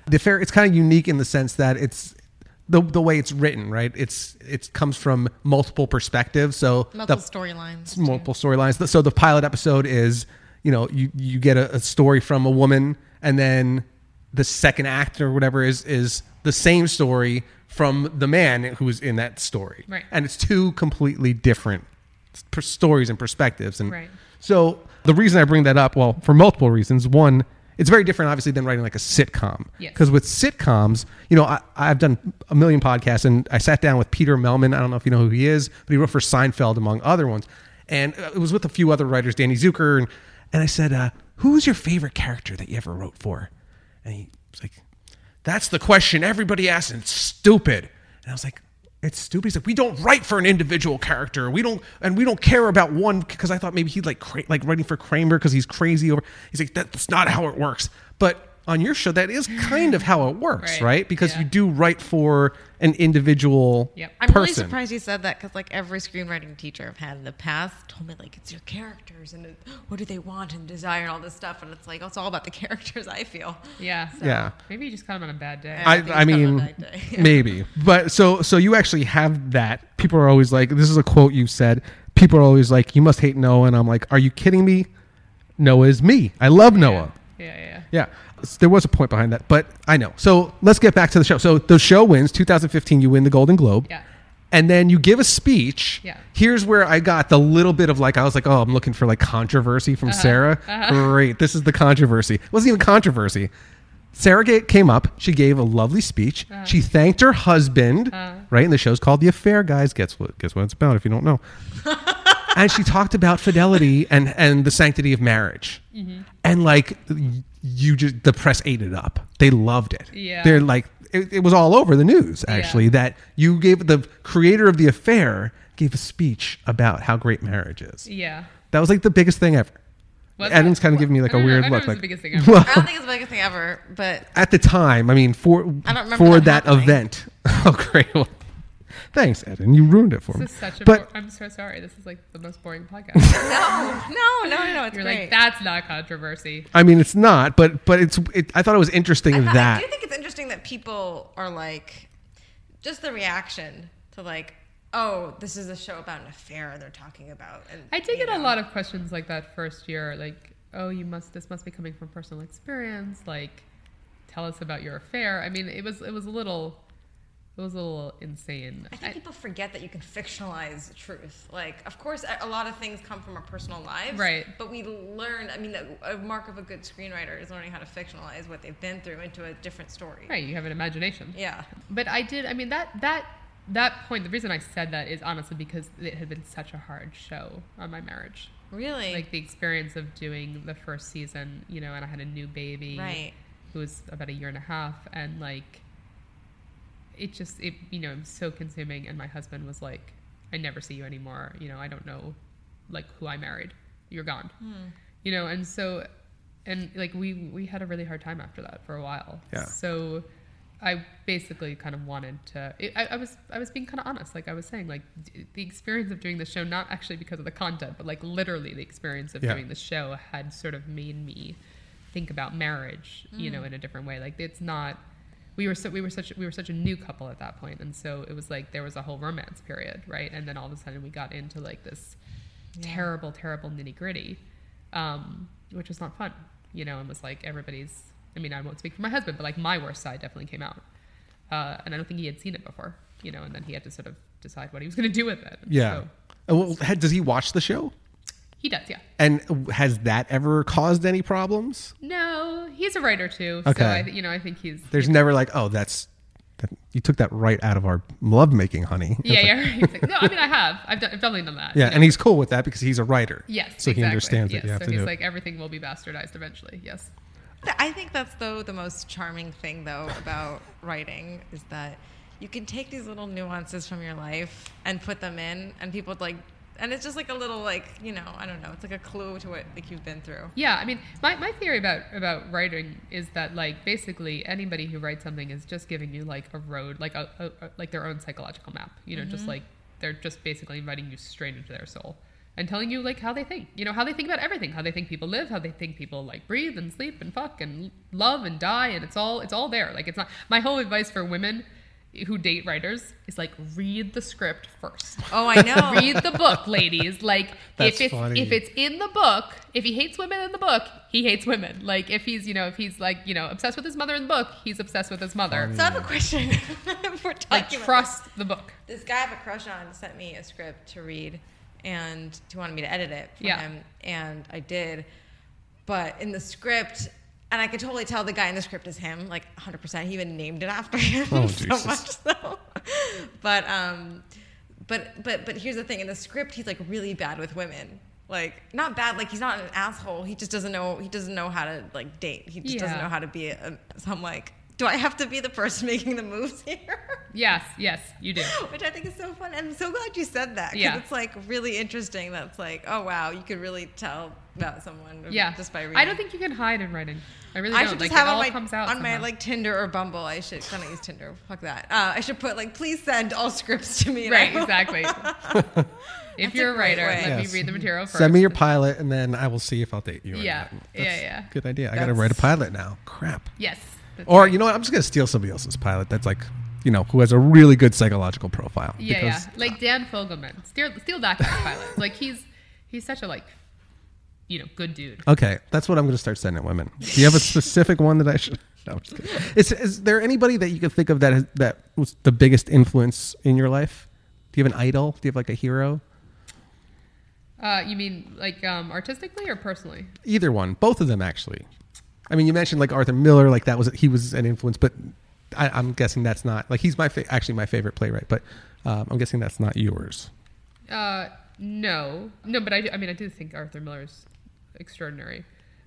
The Affair, it's kind of unique in the sense that it's the the way it's written, right? It's it comes from multiple perspectives. So Multiple the, storylines. multiple storylines. So the pilot episode is, you know, you, you get a, a story from a woman, and then the second act or whatever is is the same story from the man who's in that story. Right. And it's two completely different per- stories and perspectives. And Right. so the reason I bring that up, well, for multiple reasons. One, it's very different, obviously, than writing like a sitcom. Yes. Because with sitcoms, you know, I, I've done a million podcasts, and I sat down with Peter Melman. I don't know if you know who he is, but he wrote for Seinfeld, among other ones. And it was with a few other writers, Danny Zucker. And, and I said, uh, who's your favorite character that you ever wrote for? And he was like, that's the question everybody asks, and it's stupid. And I was like, it's stupid. He's like, we don't write for an individual character. We don't, and we don't care about one, because I thought maybe he'd like cra- like writing for Kramer because he's crazy over. He's like, that's not how it works. But on your show, that is kind of how it works, right? Right. Because Yeah. you do write for an individual Yep. I'm person. really surprised you said that because like every screenwriting teacher I've had in the past told me like it's your characters and it, what do they want and desire and all this stuff, and it's like oh, it's all about the characters. I feel. Yeah. Yeah. Maybe you just caught him on a bad day. I I, think I it's kind of mean, a bad day. maybe, but so so you actually have that. People are always like, this is a quote you said. People are always like, you must hate Noah, and I'm like, are you kidding me? Noah is me. I love Noah. Yeah, yeah, yeah. Yeah, there was a point behind that, but I know. So let's get back to the show. So the show wins two thousand fifteen. You win the Golden Globe. Yeah. And then you give a speech. Yeah. Here's where I got the little bit of like, I was like, oh, I'm looking for like controversy from Sarah. uh-huh. Great. This is the controversy. It wasn't even controversy. Sarah ga- came up. She gave a lovely speech. Uh-huh. She thanked her husband, right? And the show's called The Affair, guys. Guess what? Guess what it's about if you don't know. And she talked about fidelity and, and the sanctity of marriage. Mm-hmm. And like, you just, the press ate it up. They loved it. Yeah. They're like, it, it was all over the news, actually, Yeah. that you gave, the creator of The Affair gave a speech about how great marriage is. Yeah. That was like the biggest thing ever. Was Evan's it? kind of giving me like I a don't know- weird I know look. it was Like, the biggest thing ever. well, I don't think it's the biggest thing ever, but at the time, I mean, for I don't remember for that that happening. event. Oh, great. Well, thanks, Evan. You ruined it for me. This is such a. But Bo- I'm so sorry. This is like the most boring podcast. no, no, no, no, it's You're great. like, that's not controversy. I mean, it's not. But but it's. It, I thought it was interesting I, thought- that. I do think it's interesting that people are like, just the reaction to like, oh, this is a show about an affair they're talking about. And I did you get a know. lot of questions like that first year, like, oh, you must. This must be coming from personal experience. Like, tell us about your affair. I mean, it was it was a little. It was a little insane. I think people forget that you can fictionalize truth. Like, of course, a- a lot of things come from our personal lives. Right. But we learn, I mean, a, a mark of a good screenwriter is learning how to fictionalize what they've been through into a different story. Right, you have an imagination. Yeah. But I did. I mean, that that that point. The reason I said that is honestly because it had been such a hard show on my marriage. Really? Like the experience of doing the first season, you know, and I had a new baby, Right. who was about a year and a half, and like, it just, it you know, it was so consuming. And my husband was like, "I never see you anymore. You know, I don't know, like who I married. You're gone." You know, and so, and like we we had a really hard time after that for a while. Yeah. So. I basically kind of wanted to. It, I, I was I was being kind of honest, like I was saying, like d- the experience of doing the show, not actually because of the content, but like literally the experience of Yeah. doing the show had sort of made me think about marriage, you know, in a different way. Like it's not. We were so we were such we were such a new couple at that point, and so it was like there was a whole romance period, right? And then all of a sudden we got into like this terrible, terrible nitty gritty, um, which was not fun, you know, and was like everybody's. I mean, I won't speak for my husband, but like my worst side definitely came out. Uh, and I don't think he had seen it before, you know, and then he had to sort of decide what he was going to do with it. Yeah. So, Uh, well, ha- does he watch the show? he does, yeah. And has that ever caused any problems? No, he's a writer too. Okay. So, I, th- you know, I think he's. There's he's- never like, oh, that's that, you took that right out of our lovemaking, honey. Yeah, yeah. He's like, no, I mean, I have. I've, done, I've definitely done that. Yeah, you know. and he's cool with that because he's a writer. Yes, so he exactly. understands yes. that you have so to he's do like, it. everything will be bastardized eventually. Yes. I think that's though the most charming thing though about writing is that you can take these little nuances from your life and put them in, and people like, and it's just like a little like you know I don't know, it's like a clue to what like you've been through. Yeah, I mean, my, my theory about, about writing is that like basically anybody who writes something is just giving you like a road, like a, a, a like their own psychological map. You know, just like they're just basically inviting you straight into their soul. and telling you like how they think, you know, how they think about everything, how they think people live, how they think people like breathe and sleep and fuck and love and die. And it's all, it's all there. Like, it's not, my whole advice for women who date writers is like, read the script first. Oh, I know. Read the book, ladies. Like, That's if it's funny. if it's in the book, if he hates women in the book, he hates women. Like, if he's, you know, if he's like, you know, obsessed with his mother in the book, he's obsessed with his mother. So I have a question. We're talking Like, about trust the book. this. This guy I have a crush on sent me a script to read, and he wanted me to edit it for Yeah. him, and I did. But in the script, and I could totally tell the guy in the script is him, like one hundred percent. He even named it after him, Oh, so Jesus. much so. But um, but but but here's the thing: in the script, he's like really bad with women. Like, not bad, like he's not an asshole. He just doesn't know. He doesn't know how to like date. He just doesn't Yeah. know how to be. A, so I'm like, do I have to be the person making the moves here? Yes, yes, you do. Which I think is so fun. And I'm so glad you said that. 'Cause Yeah. it's like really interesting. That's like, oh wow, you could really tell about someone Yeah. just by reading. I don't think you can hide in writing. I really I don't. should Like, just have it on all my comes out on my somehow. like Tinder or Bumble. I should kind of use Tinder. Fuck that. Uh, I should put like, please send all scripts to me. and Right, I will- exactly. If That's you're a a great writer, way. let Yes. me read the material first. Send me your pilot, and then I will see if I'll date you. Or Yeah. not. Yeah, That's yeah. a Good idea. I got to That's- write a pilot now. Crap. Yes. that's Or right. you know what? I'm just gonna steal somebody else's pilot. That's like, you know, who has a really good psychological profile. Yeah, because yeah. Like Dan Fogelman. Steal, steal that guy's pilot. Like, he's he's such a, like, you know, good dude. Okay, that's what I'm going to start sending women. Do you have a specific one that I should? No, I'm just kidding. Is, is there anybody that you could think of that has, that was the biggest influence in your life? Do you have an idol? Do you have like a hero? Uh, you mean, like, um, artistically or personally? Either one, both of them actually. I mean, you mentioned like Arthur Miller, like that was he was an influence, but I, I'm guessing that's not like he's my fa- actually my favorite playwright, but um, I'm guessing that's not yours. Uh, no. No, but I, do, I mean, I do think Arthur Miller's extraordinary.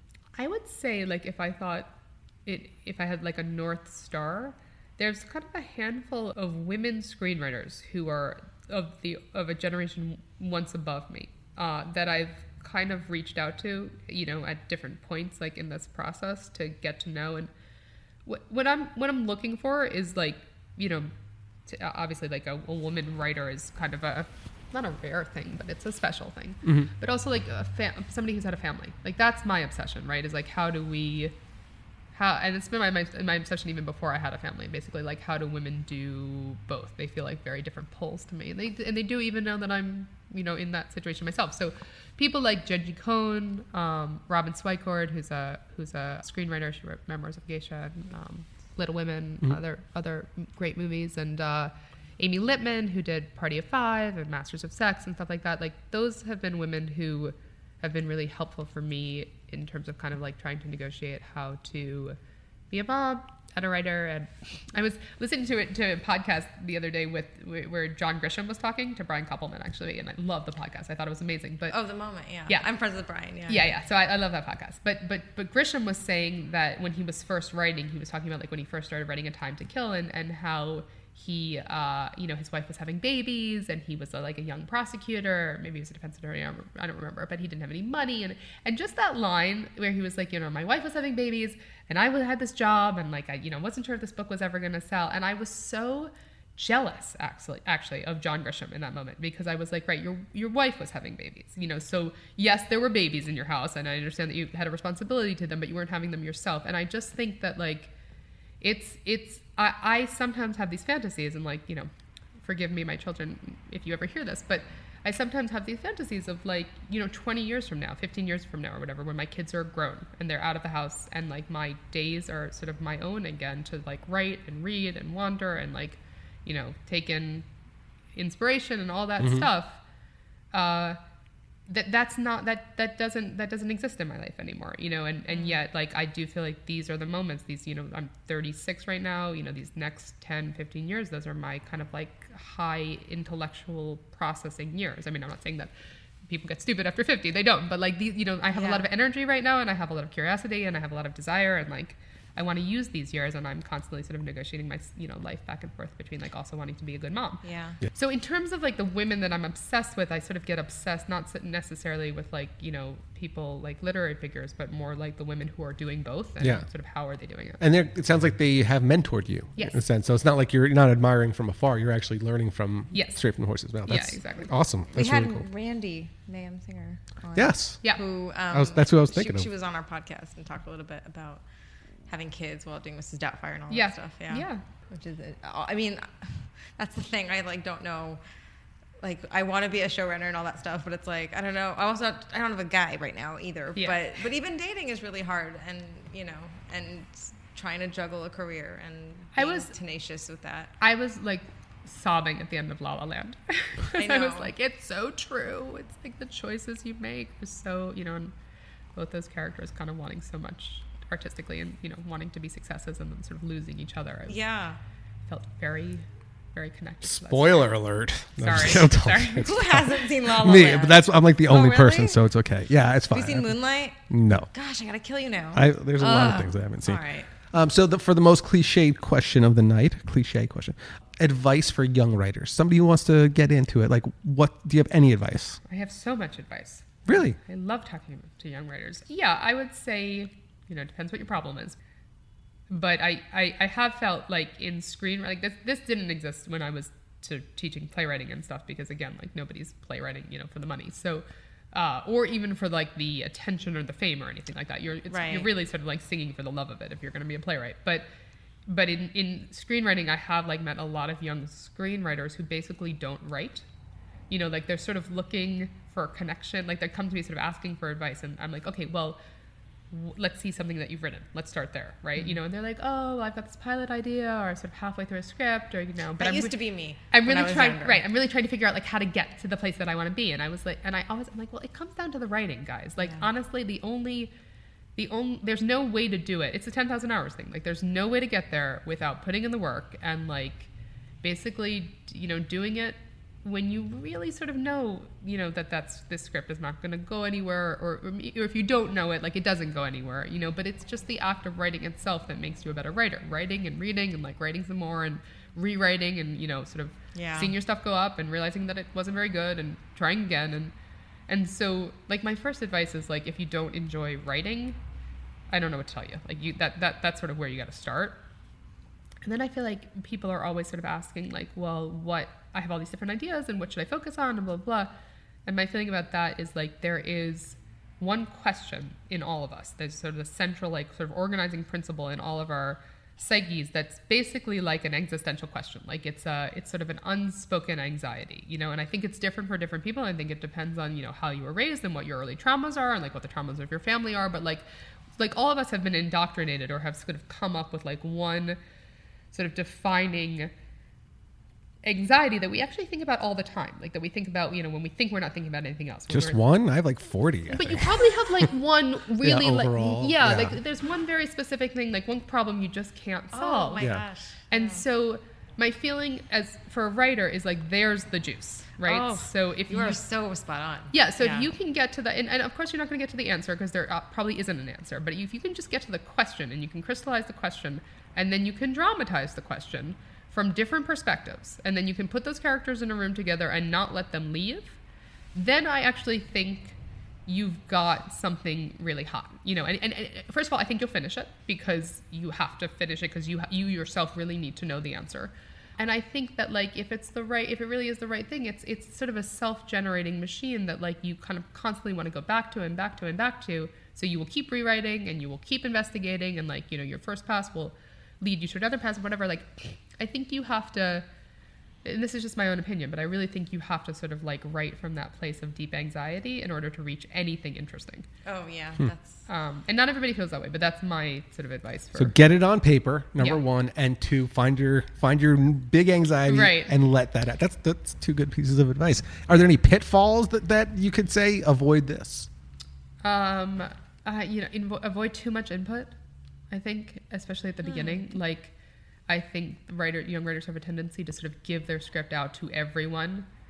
I would say, like, if I thought it, if I had like a North Star, there's kind of a handful of women screenwriters who are of the of a generation once above me uh, that I've kind of reached out to, you know, at different points, like in this process, to get to know. And what what I'm what I'm looking for is like, you know, to, uh, obviously like a, a woman writer is kind of a not a rare thing, but it's a special thing. Mm-hmm. But also like a fam- somebody who's had a family. Like, that's my obsession, right? Is like, how do we, how, and it's been my, my my obsession even before I had a family. Basically, like, how do women do both? They feel like very different poles to me, and they and they do even know that I'm, you know, in that situation myself. So people like Jenji Cohn, um, Robin Swicord, who's a who's a screenwriter. She wrote Memoirs of Geisha and um, Little Women, Mhm. other other great movies, and uh, Amy Littman, who did Party of Five and Masters of Sex and stuff like that. Like, those have been women who have been really helpful for me in terms of kind of like trying to negotiate how to be a mom and a writer. And I was listening to it to a podcast the other day with where John Grisham was talking to Brian Koppelman, actually, and I love the podcast. I thought it was amazing. But Oh, the moment, yeah. Yeah. I'm friends with Brian, yeah. yeah, yeah. So I, I love that podcast. But but but Grisham was saying that when he was first writing, he was talking about like when he first started writing A Time to Kill, and and how he, uh, you know, his wife was having babies, and he was a, like a young prosecutor, or maybe he was a defense attorney, I don't, I don't remember, but he didn't have any money, and and just that line where he was like, you know, my wife was having babies, and I had this job, and like I, you know, wasn't sure if this book was ever going to sell, and I was so jealous actually actually of John Grisham in that moment, because I was like, right, your your wife was having babies, you know, so yes, there were babies in your house, and I understand that you had a responsibility to them, but you weren't having them yourself, and I just think that like it's it's I, I sometimes have these fantasies, and like, you know, forgive me, my children, if you ever hear this, but I sometimes have these fantasies of like, you know, twenty years from now, fifteen years from now or whatever, when my kids are grown and they're out of the house, and like my days are sort of my own again to like write and read and wander and like, you know, take in inspiration and all that Mhm. stuff. Uh, that that's not that that doesn't that doesn't exist in my life anymore, you know, and and yet like I do feel like these are the moments, these, you know, I'm thirty-six right now, you know, these next ten, fifteen years, those are my kind of like high intellectual processing years. I mean, I'm not saying that people get stupid after fifty, they don't, but like these, you know, I have Yeah. a lot of energy right now, and I have a lot of curiosity, and I have a lot of desire, and like I want to use these years, and I'm constantly sort of negotiating my, you know, life back and forth between like also wanting to be a good mom. Yeah. Yeah. So in terms of like the women that I'm obsessed with, I sort of get obsessed not s- necessarily with like, you know, people like literary figures, but more like the women who are doing both, and Yeah. sort of how are they doing it. And they're- it sounds like they have mentored you Yes. in a sense. So it's not like you're not admiring from afar. You're actually learning from Yes. straight from the horse's mouth. Yeah, That's exactly. awesome. We That's had really cool. Randy Nahum Singer on. Yes. Yeah. Who, um, I was- that's who I was thinking she, of. She was on our podcast and talked a little bit about having kids while doing Missus Doubtfire and all Yeah. that stuff. Yeah. Yeah. Which is, I mean, that's the thing. I like don't know. Like I want to be a showrunner and all that stuff, but it's like I don't know. I also I don't have a guy right now either. Yeah. But but even dating is really hard, and you know, and trying to juggle a career and I being was- tenacious with that. I was like sobbing at the end of La La Land. I I was know. like, it's so true. It's like the choices you make are so, you know, and both those characters kind of wanting so much artistically and, you know, wanting to be successes and then sort of losing each other. I was- Yeah. felt very, very connected to that. Spoiler alert. No, I'm Sorry. just- Sorry. Who hasn't seen La La Me, Land? but that's I'm like the Oh, only really? person, so it's okay. Yeah, it's fine. Have you seen Moonlight? No, Gosh, I gotta kill you now. I, there's a lot of Ugh. things I haven't seen. All right. Um, so the, for the most cliched question of the night, cliche question, advice for young writers. Somebody who wants to get into it. Like, what do you have any advice? I have so much advice. Really? I love talking to young writers. Yeah, I would say, you know, it depends what your problem is. But I, I, I have felt like in screen, like this, this didn't exist when I was to teaching playwriting and stuff, because again, like nobody's playwriting, you know, for the money. So, uh, or even for like the attention or the fame or anything like that. You're, it's, Right. you're really sort of like singing for the love of it if you're going to be a playwright. But, but in, in screenwriting, I have like met a lot of young screenwriters who basically don't write. You know, like they're sort of looking for a connection. Like they come to me sort of asking for advice, and I'm like, okay, well, w- let's see something that you've written. Let's start there, right? You know, and they're like, oh, I've got this pilot idea, or sort of halfway through a script, or you know, but That I'm used re- to be me. I'm when really I was trying, younger. right? I'm really trying to figure out like how to get to the place that I want to be. And I was like, and I always, I'm like, well, it comes down to the writing, guys. Like Yeah. honestly, the only, the only, there's no way to do it. It's a ten thousand hours thing. Like there's no way to get there without putting in the work and like, basically, you know, doing it when you really sort of know, you know, that that's this script is not going to go anywhere, or, or or if you don't know it, like it doesn't go anywhere, you know. But it's just the act of writing itself that makes you a better writer. Writing and reading and like writing some more and rewriting and, you know, sort of Yeah. seeing your stuff go up and realizing that it wasn't very good and trying again. And and so like my first advice is like, if you don't enjoy writing, I don't know what to tell you. Like you that that that's sort of where you got to start. And then I feel like people are always sort of asking like, well, what, I have all these different ideas and what should I focus on and blah, blah, blah. And my feeling about that is like, there is one question in all of us. There's sort of a central, like sort of organizing principle in all of our psyches that's basically like an existential question. Like it's a, it's sort of an unspoken anxiety, you know, and I think it's different for different people. I think it depends on, you know, how you were raised and what your early traumas are and like what the traumas of your family are. But like, like all of us have been indoctrinated or have sort of come up with like one sort of defining anxiety that we actually think about all the time. Like that we think about, you know, when we think we're not thinking about anything else. When Just we're- one? I have like forty. I But you think. probably have like one really overall, like, yeah, yeah. like there's one very specific thing, like one problem you just can't Oh solve. my Yeah. gosh. And so my feeling as for a writer is like, there's the juice, right? Oh, so if You you, are so spot on. yeah, so if you can get to the, and, and of course you're not going to get to the answer because there uh, probably isn't an answer, but if you can just get to the question and you can crystallize the question and then you can dramatize the question from different perspectives and then you can put those characters in a room together and not let them leave, then I actually think you've got something really hot, you know, and, and, and first of all, I think you'll finish it because you have to finish it because you, you yourself really need to know the answer. And I think that like, if it's the right, if it really is the right thing, it's, it's sort of a self-generating machine that like you kind of constantly want to go back to and back to and back to. So you will keep rewriting and you will keep investigating and like, you know, your first pass will lead you to another pass or whatever. Like, I think you have to, and this is just my own opinion, but I really think you have to sort of like write from that place of deep anxiety in order to reach anything interesting. Oh yeah, Hmm. that's Um, and not everybody feels that way, but that's my sort of advice for. So get it on paper, number Yeah. one, and two, find your find your big anxiety Right. and let that out. That's that's two good pieces of advice. Are there any pitfalls that, that you could say avoid this? Um, uh, you know, invo- avoid too much input. I think, especially at the beginning, like I think writer, young writers have a tendency to sort of give their script out to everyone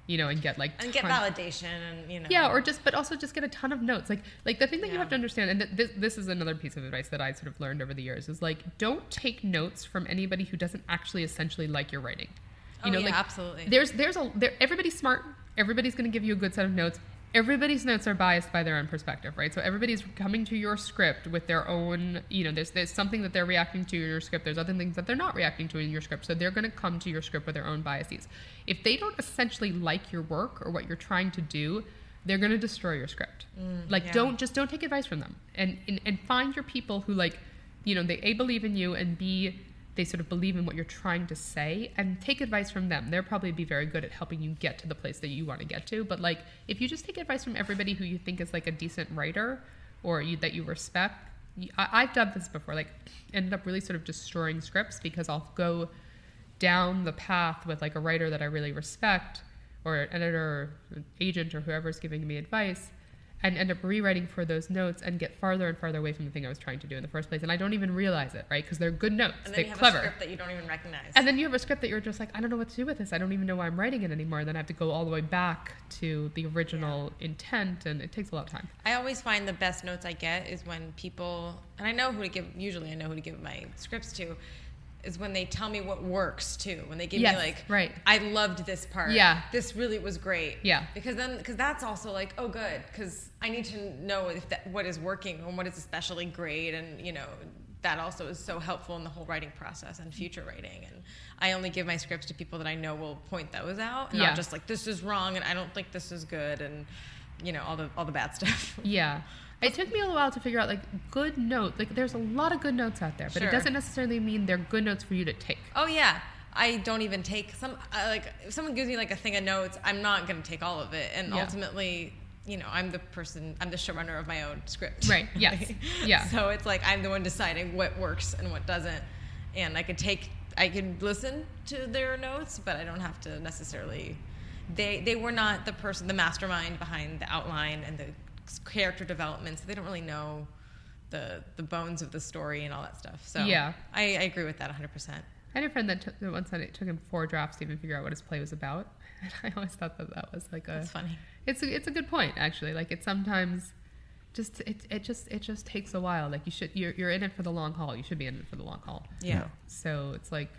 you know, and get like and get ton- validation and, you know. Yeah, or just, but also just get a ton of notes. Like, like the thing that you Yeah. have to understand, and th- this, this is another piece of advice that I sort of learned over the years, is like, don't take notes from anybody who doesn't actually essentially like your writing. You Oh, know, yeah, like absolutely. There's, there's a, there, everybody's smart. Everybody's going to give you a good set of notes. Everybody's notes are biased by their own perspective, right? So everybody's coming to your script with their own, you know, there's there's something that they're reacting to in your script. There's other things that they're not reacting to in your script. So they're going to come to your script with their own biases. If they don't essentially like your work or what you're trying to do, they're going to destroy your script. Mm, like, yeah. don't, just don't take advice from them. And, and, and find your people who, like, you know, they A, believe in you, and B, they sort of believe in what you're trying to say, and take advice from them. They'll probably be very good at helping you get to the place that you want to get to. But like, if you just take advice from everybody who you think is like a decent writer or you, that you respect, you, I, I've done this before, like ended up really sort of destroying scripts because I'll go down the path with like a writer that I really respect or an editor or an agent or whoever's giving me advice, and end up rewriting for those notes and get farther and farther away from the thing I was trying to do in the first place. And I don't even realize it, right? Because they're good notes. And then they're you have clever. a script that you don't even recognize. And then you have a script that you're just like, I don't know what to do with this. I don't even know why I'm writing it anymore. Then I have to go all the way back to the original intent, and it takes a lot of time. I always find the best notes I get is when people, and I know who to give, usually I know who to give my scripts to, is when they tell me what works too. When they give Yes, me like, right. I loved this part. Yeah. This really was great. Yeah. Because then, because that's also like, oh, good. Because I need to know if that, what is working and what is especially great. And, you know, that also is so helpful in the whole writing process and future writing. And I only give my scripts to people that I know will point those out. And Yeah. not just like, this is wrong and I don't think this is good. And, you know, all the, all the bad stuff. Yeah. It took me a while to figure out, like, good note. Like, there's a lot of good notes out there, but Sure. it doesn't necessarily mean they're good notes for you to take. Oh yeah, I don't even take some. Uh, like if someone gives me like a thing of notes, I'm not going to take all of it. And Yeah. ultimately, you know, I'm the person. I'm the showrunner of my own script. Right. Yes. Yeah. So it's like I'm the one deciding what works and what doesn't. And I could take, I could listen to their notes, but I don't have to necessarily. They they were not the person, the mastermind behind the outline and the character development. So they don't really know the the bones of the story and all that stuff. So Yeah. I, I agree with that one hundred percent. I had a friend that, took, that once said it took him four drafts to even figure out what his play was about. And I always thought that that was like a... That's funny. It's a, it's a good point, actually. Like, it sometimes just... It, it just it just takes a while. Like, you should... You're, you're in it for the long haul. You should be in it for the long haul. Yeah. So it's like,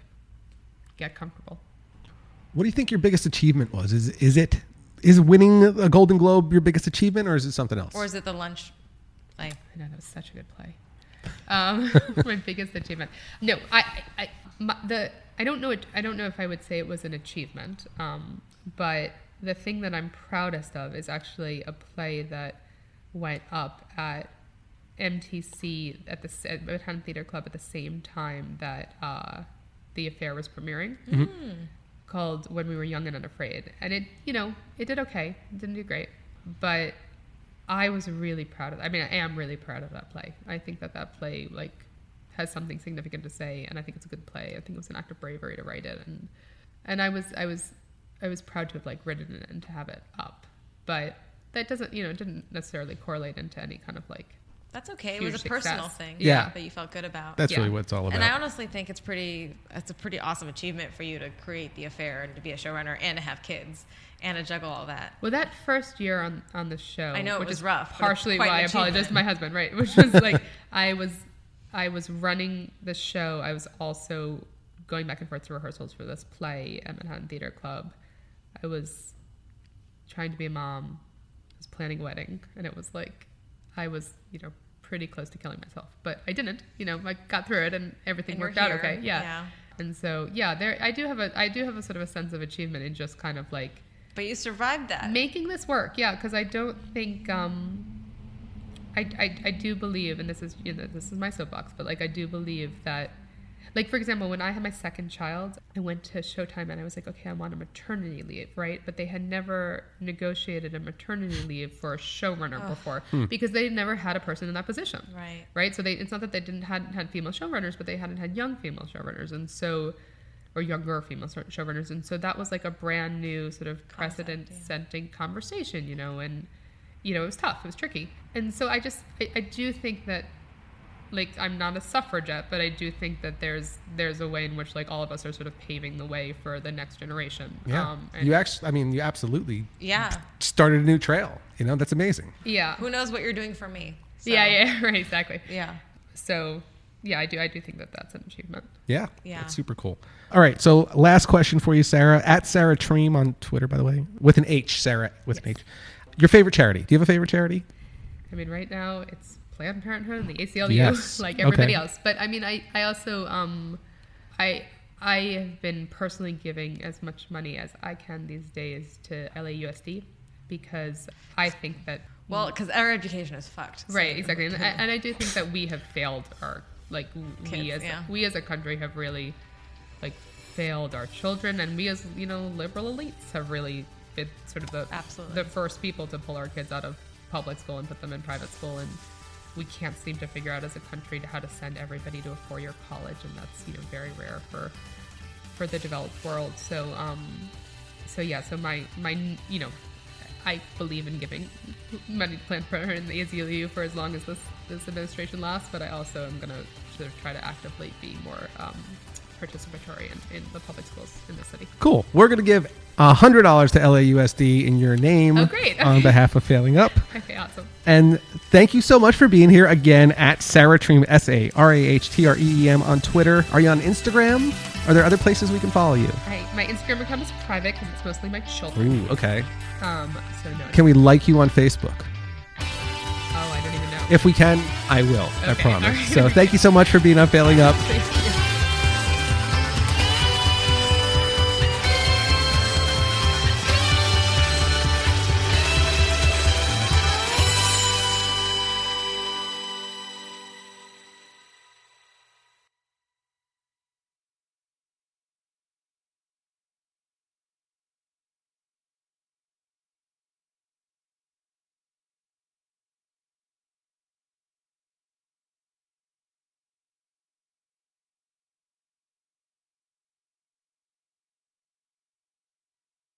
get comfortable. What do you think your biggest achievement was? Is is it is winning a Golden Globe your biggest achievement, or is it something else? Or is it the lunch? Like, I know, that was such a good play. Um, my biggest achievement. No, I, I, I, my, the, I don't know. It, I don't know if I would say it was an achievement. Um, but the thing that I'm proudest of is actually a play that went up at M T C at the at Manhattan Theater Club at the same time that uh, The Affair was premiering. mm. Called When We Were Young and Unafraid. And it, you know, it did okay. It didn't do great. But I was really proud of it. I mean, I am really proud of that play. I think that that play, like, has something significant to say, and I think it's a good play. I think it was an act of bravery to write it. And and I was, I was, I was proud to have, like, written it and to have it up. But that doesn't, you know, it didn't necessarily correlate into any kind of, like, That's okay. It Huge was a personal success. thing. Yeah. That you felt good about. That's Yeah. really what it's all about. And I honestly think it's pretty. It's a pretty awesome achievement for you to create The Affair and to be a showrunner and to have kids and to juggle all that. well, that first year on, on the show, I know it which was is rough, but it's partially quite why I an apologize to achievement. my husband, right? Which was like, I was, I was running the show. I was also going back and forth to rehearsals for this play at Manhattan Theater Club. I was trying to be a mom. I was planning a wedding, and it was like, I was, you know, pretty close to killing myself, but I didn't. You know, I got through it, and everything And we're worked out here. okay. Yeah. Yeah. And so, yeah, there, I do have a, I do have a sort of a sense of achievement in just kind of like But you survived that. making this work. Yeah, because I don't think, um, I, I, I do believe, and this is, you know, this is my soapbox, but like I do believe that, like, for example, when I had my second child, I went to Showtime and I was like, okay, I'm on a maternity leave, right? But they had never negotiated a maternity leave for a showrunner before because they never had a person in that position. Right. Right. So they, it's not that they didn't hadn't had female showrunners, but they hadn't had young female showrunners. And so, or younger female show- showrunners. And so that was like a brand new sort of precedent setting conversation, you know, and, you know, it was tough. It was tricky. And so I just, I, I do think that like I'm not a suffragette, but I do think that there's there's a way in which like all of us are sort of paving the way for the next generation. Yeah. Um, and You actually, I mean, you absolutely Yeah. started a new trail. You know, that's amazing. yeah. Who knows what you're doing for me? So, Yeah, yeah, right, exactly. Yeah. So, yeah, I do I do think that that's an achievement. Yeah. Yeah. That's super cool. All right. So last question for you, Sarah. At Sarah Treem on Twitter, by the way, with an H, Sarah, with an H. Your favorite charity. Do you have a favorite charity? I mean, right now it's Planned Parenthood and the A C L U, Yes. like everybody Okay. else. But I mean, I, I also, um, I, I have been personally giving as much money as I can these days to L A U S D because I think that Well, because our education is fucked. so- right, exactly, and, I- and I do think that we have failed our like we Kids, as yeah. we as a country have really like failed our children, and we as you know liberal elites have really been sort of the Absolutely. the first people to pull our kids out of public school and put them in private school, and we can't seem to figure out as a country to how to send everybody to a four-year college, and that's you know very rare for for the developed world. So um, so yeah, so my my you know. I believe in giving money to Planned Parenthood and the A C L U for as long as this, this administration lasts, but I also am going to sort of try to actively be more um, participatory in, in the public schools in the city. Cool. We're going to give one hundred dollars to L A U S D in your name Oh, great. on Okay. behalf of Failing Up. Okay, awesome. And thank you so much for being here again at Sarah Treem, S A R A H T R E E M on Twitter. Are you on Instagram? Are there other places we can follow you? I, my Instagram account is private because it's mostly my children. Ooh, okay. Um, so no. Can we like you on Facebook? Oh, I don't even know. If we can, I will. I Okay, promise. all right. So thank you so much for being on Failing Up. Thanks.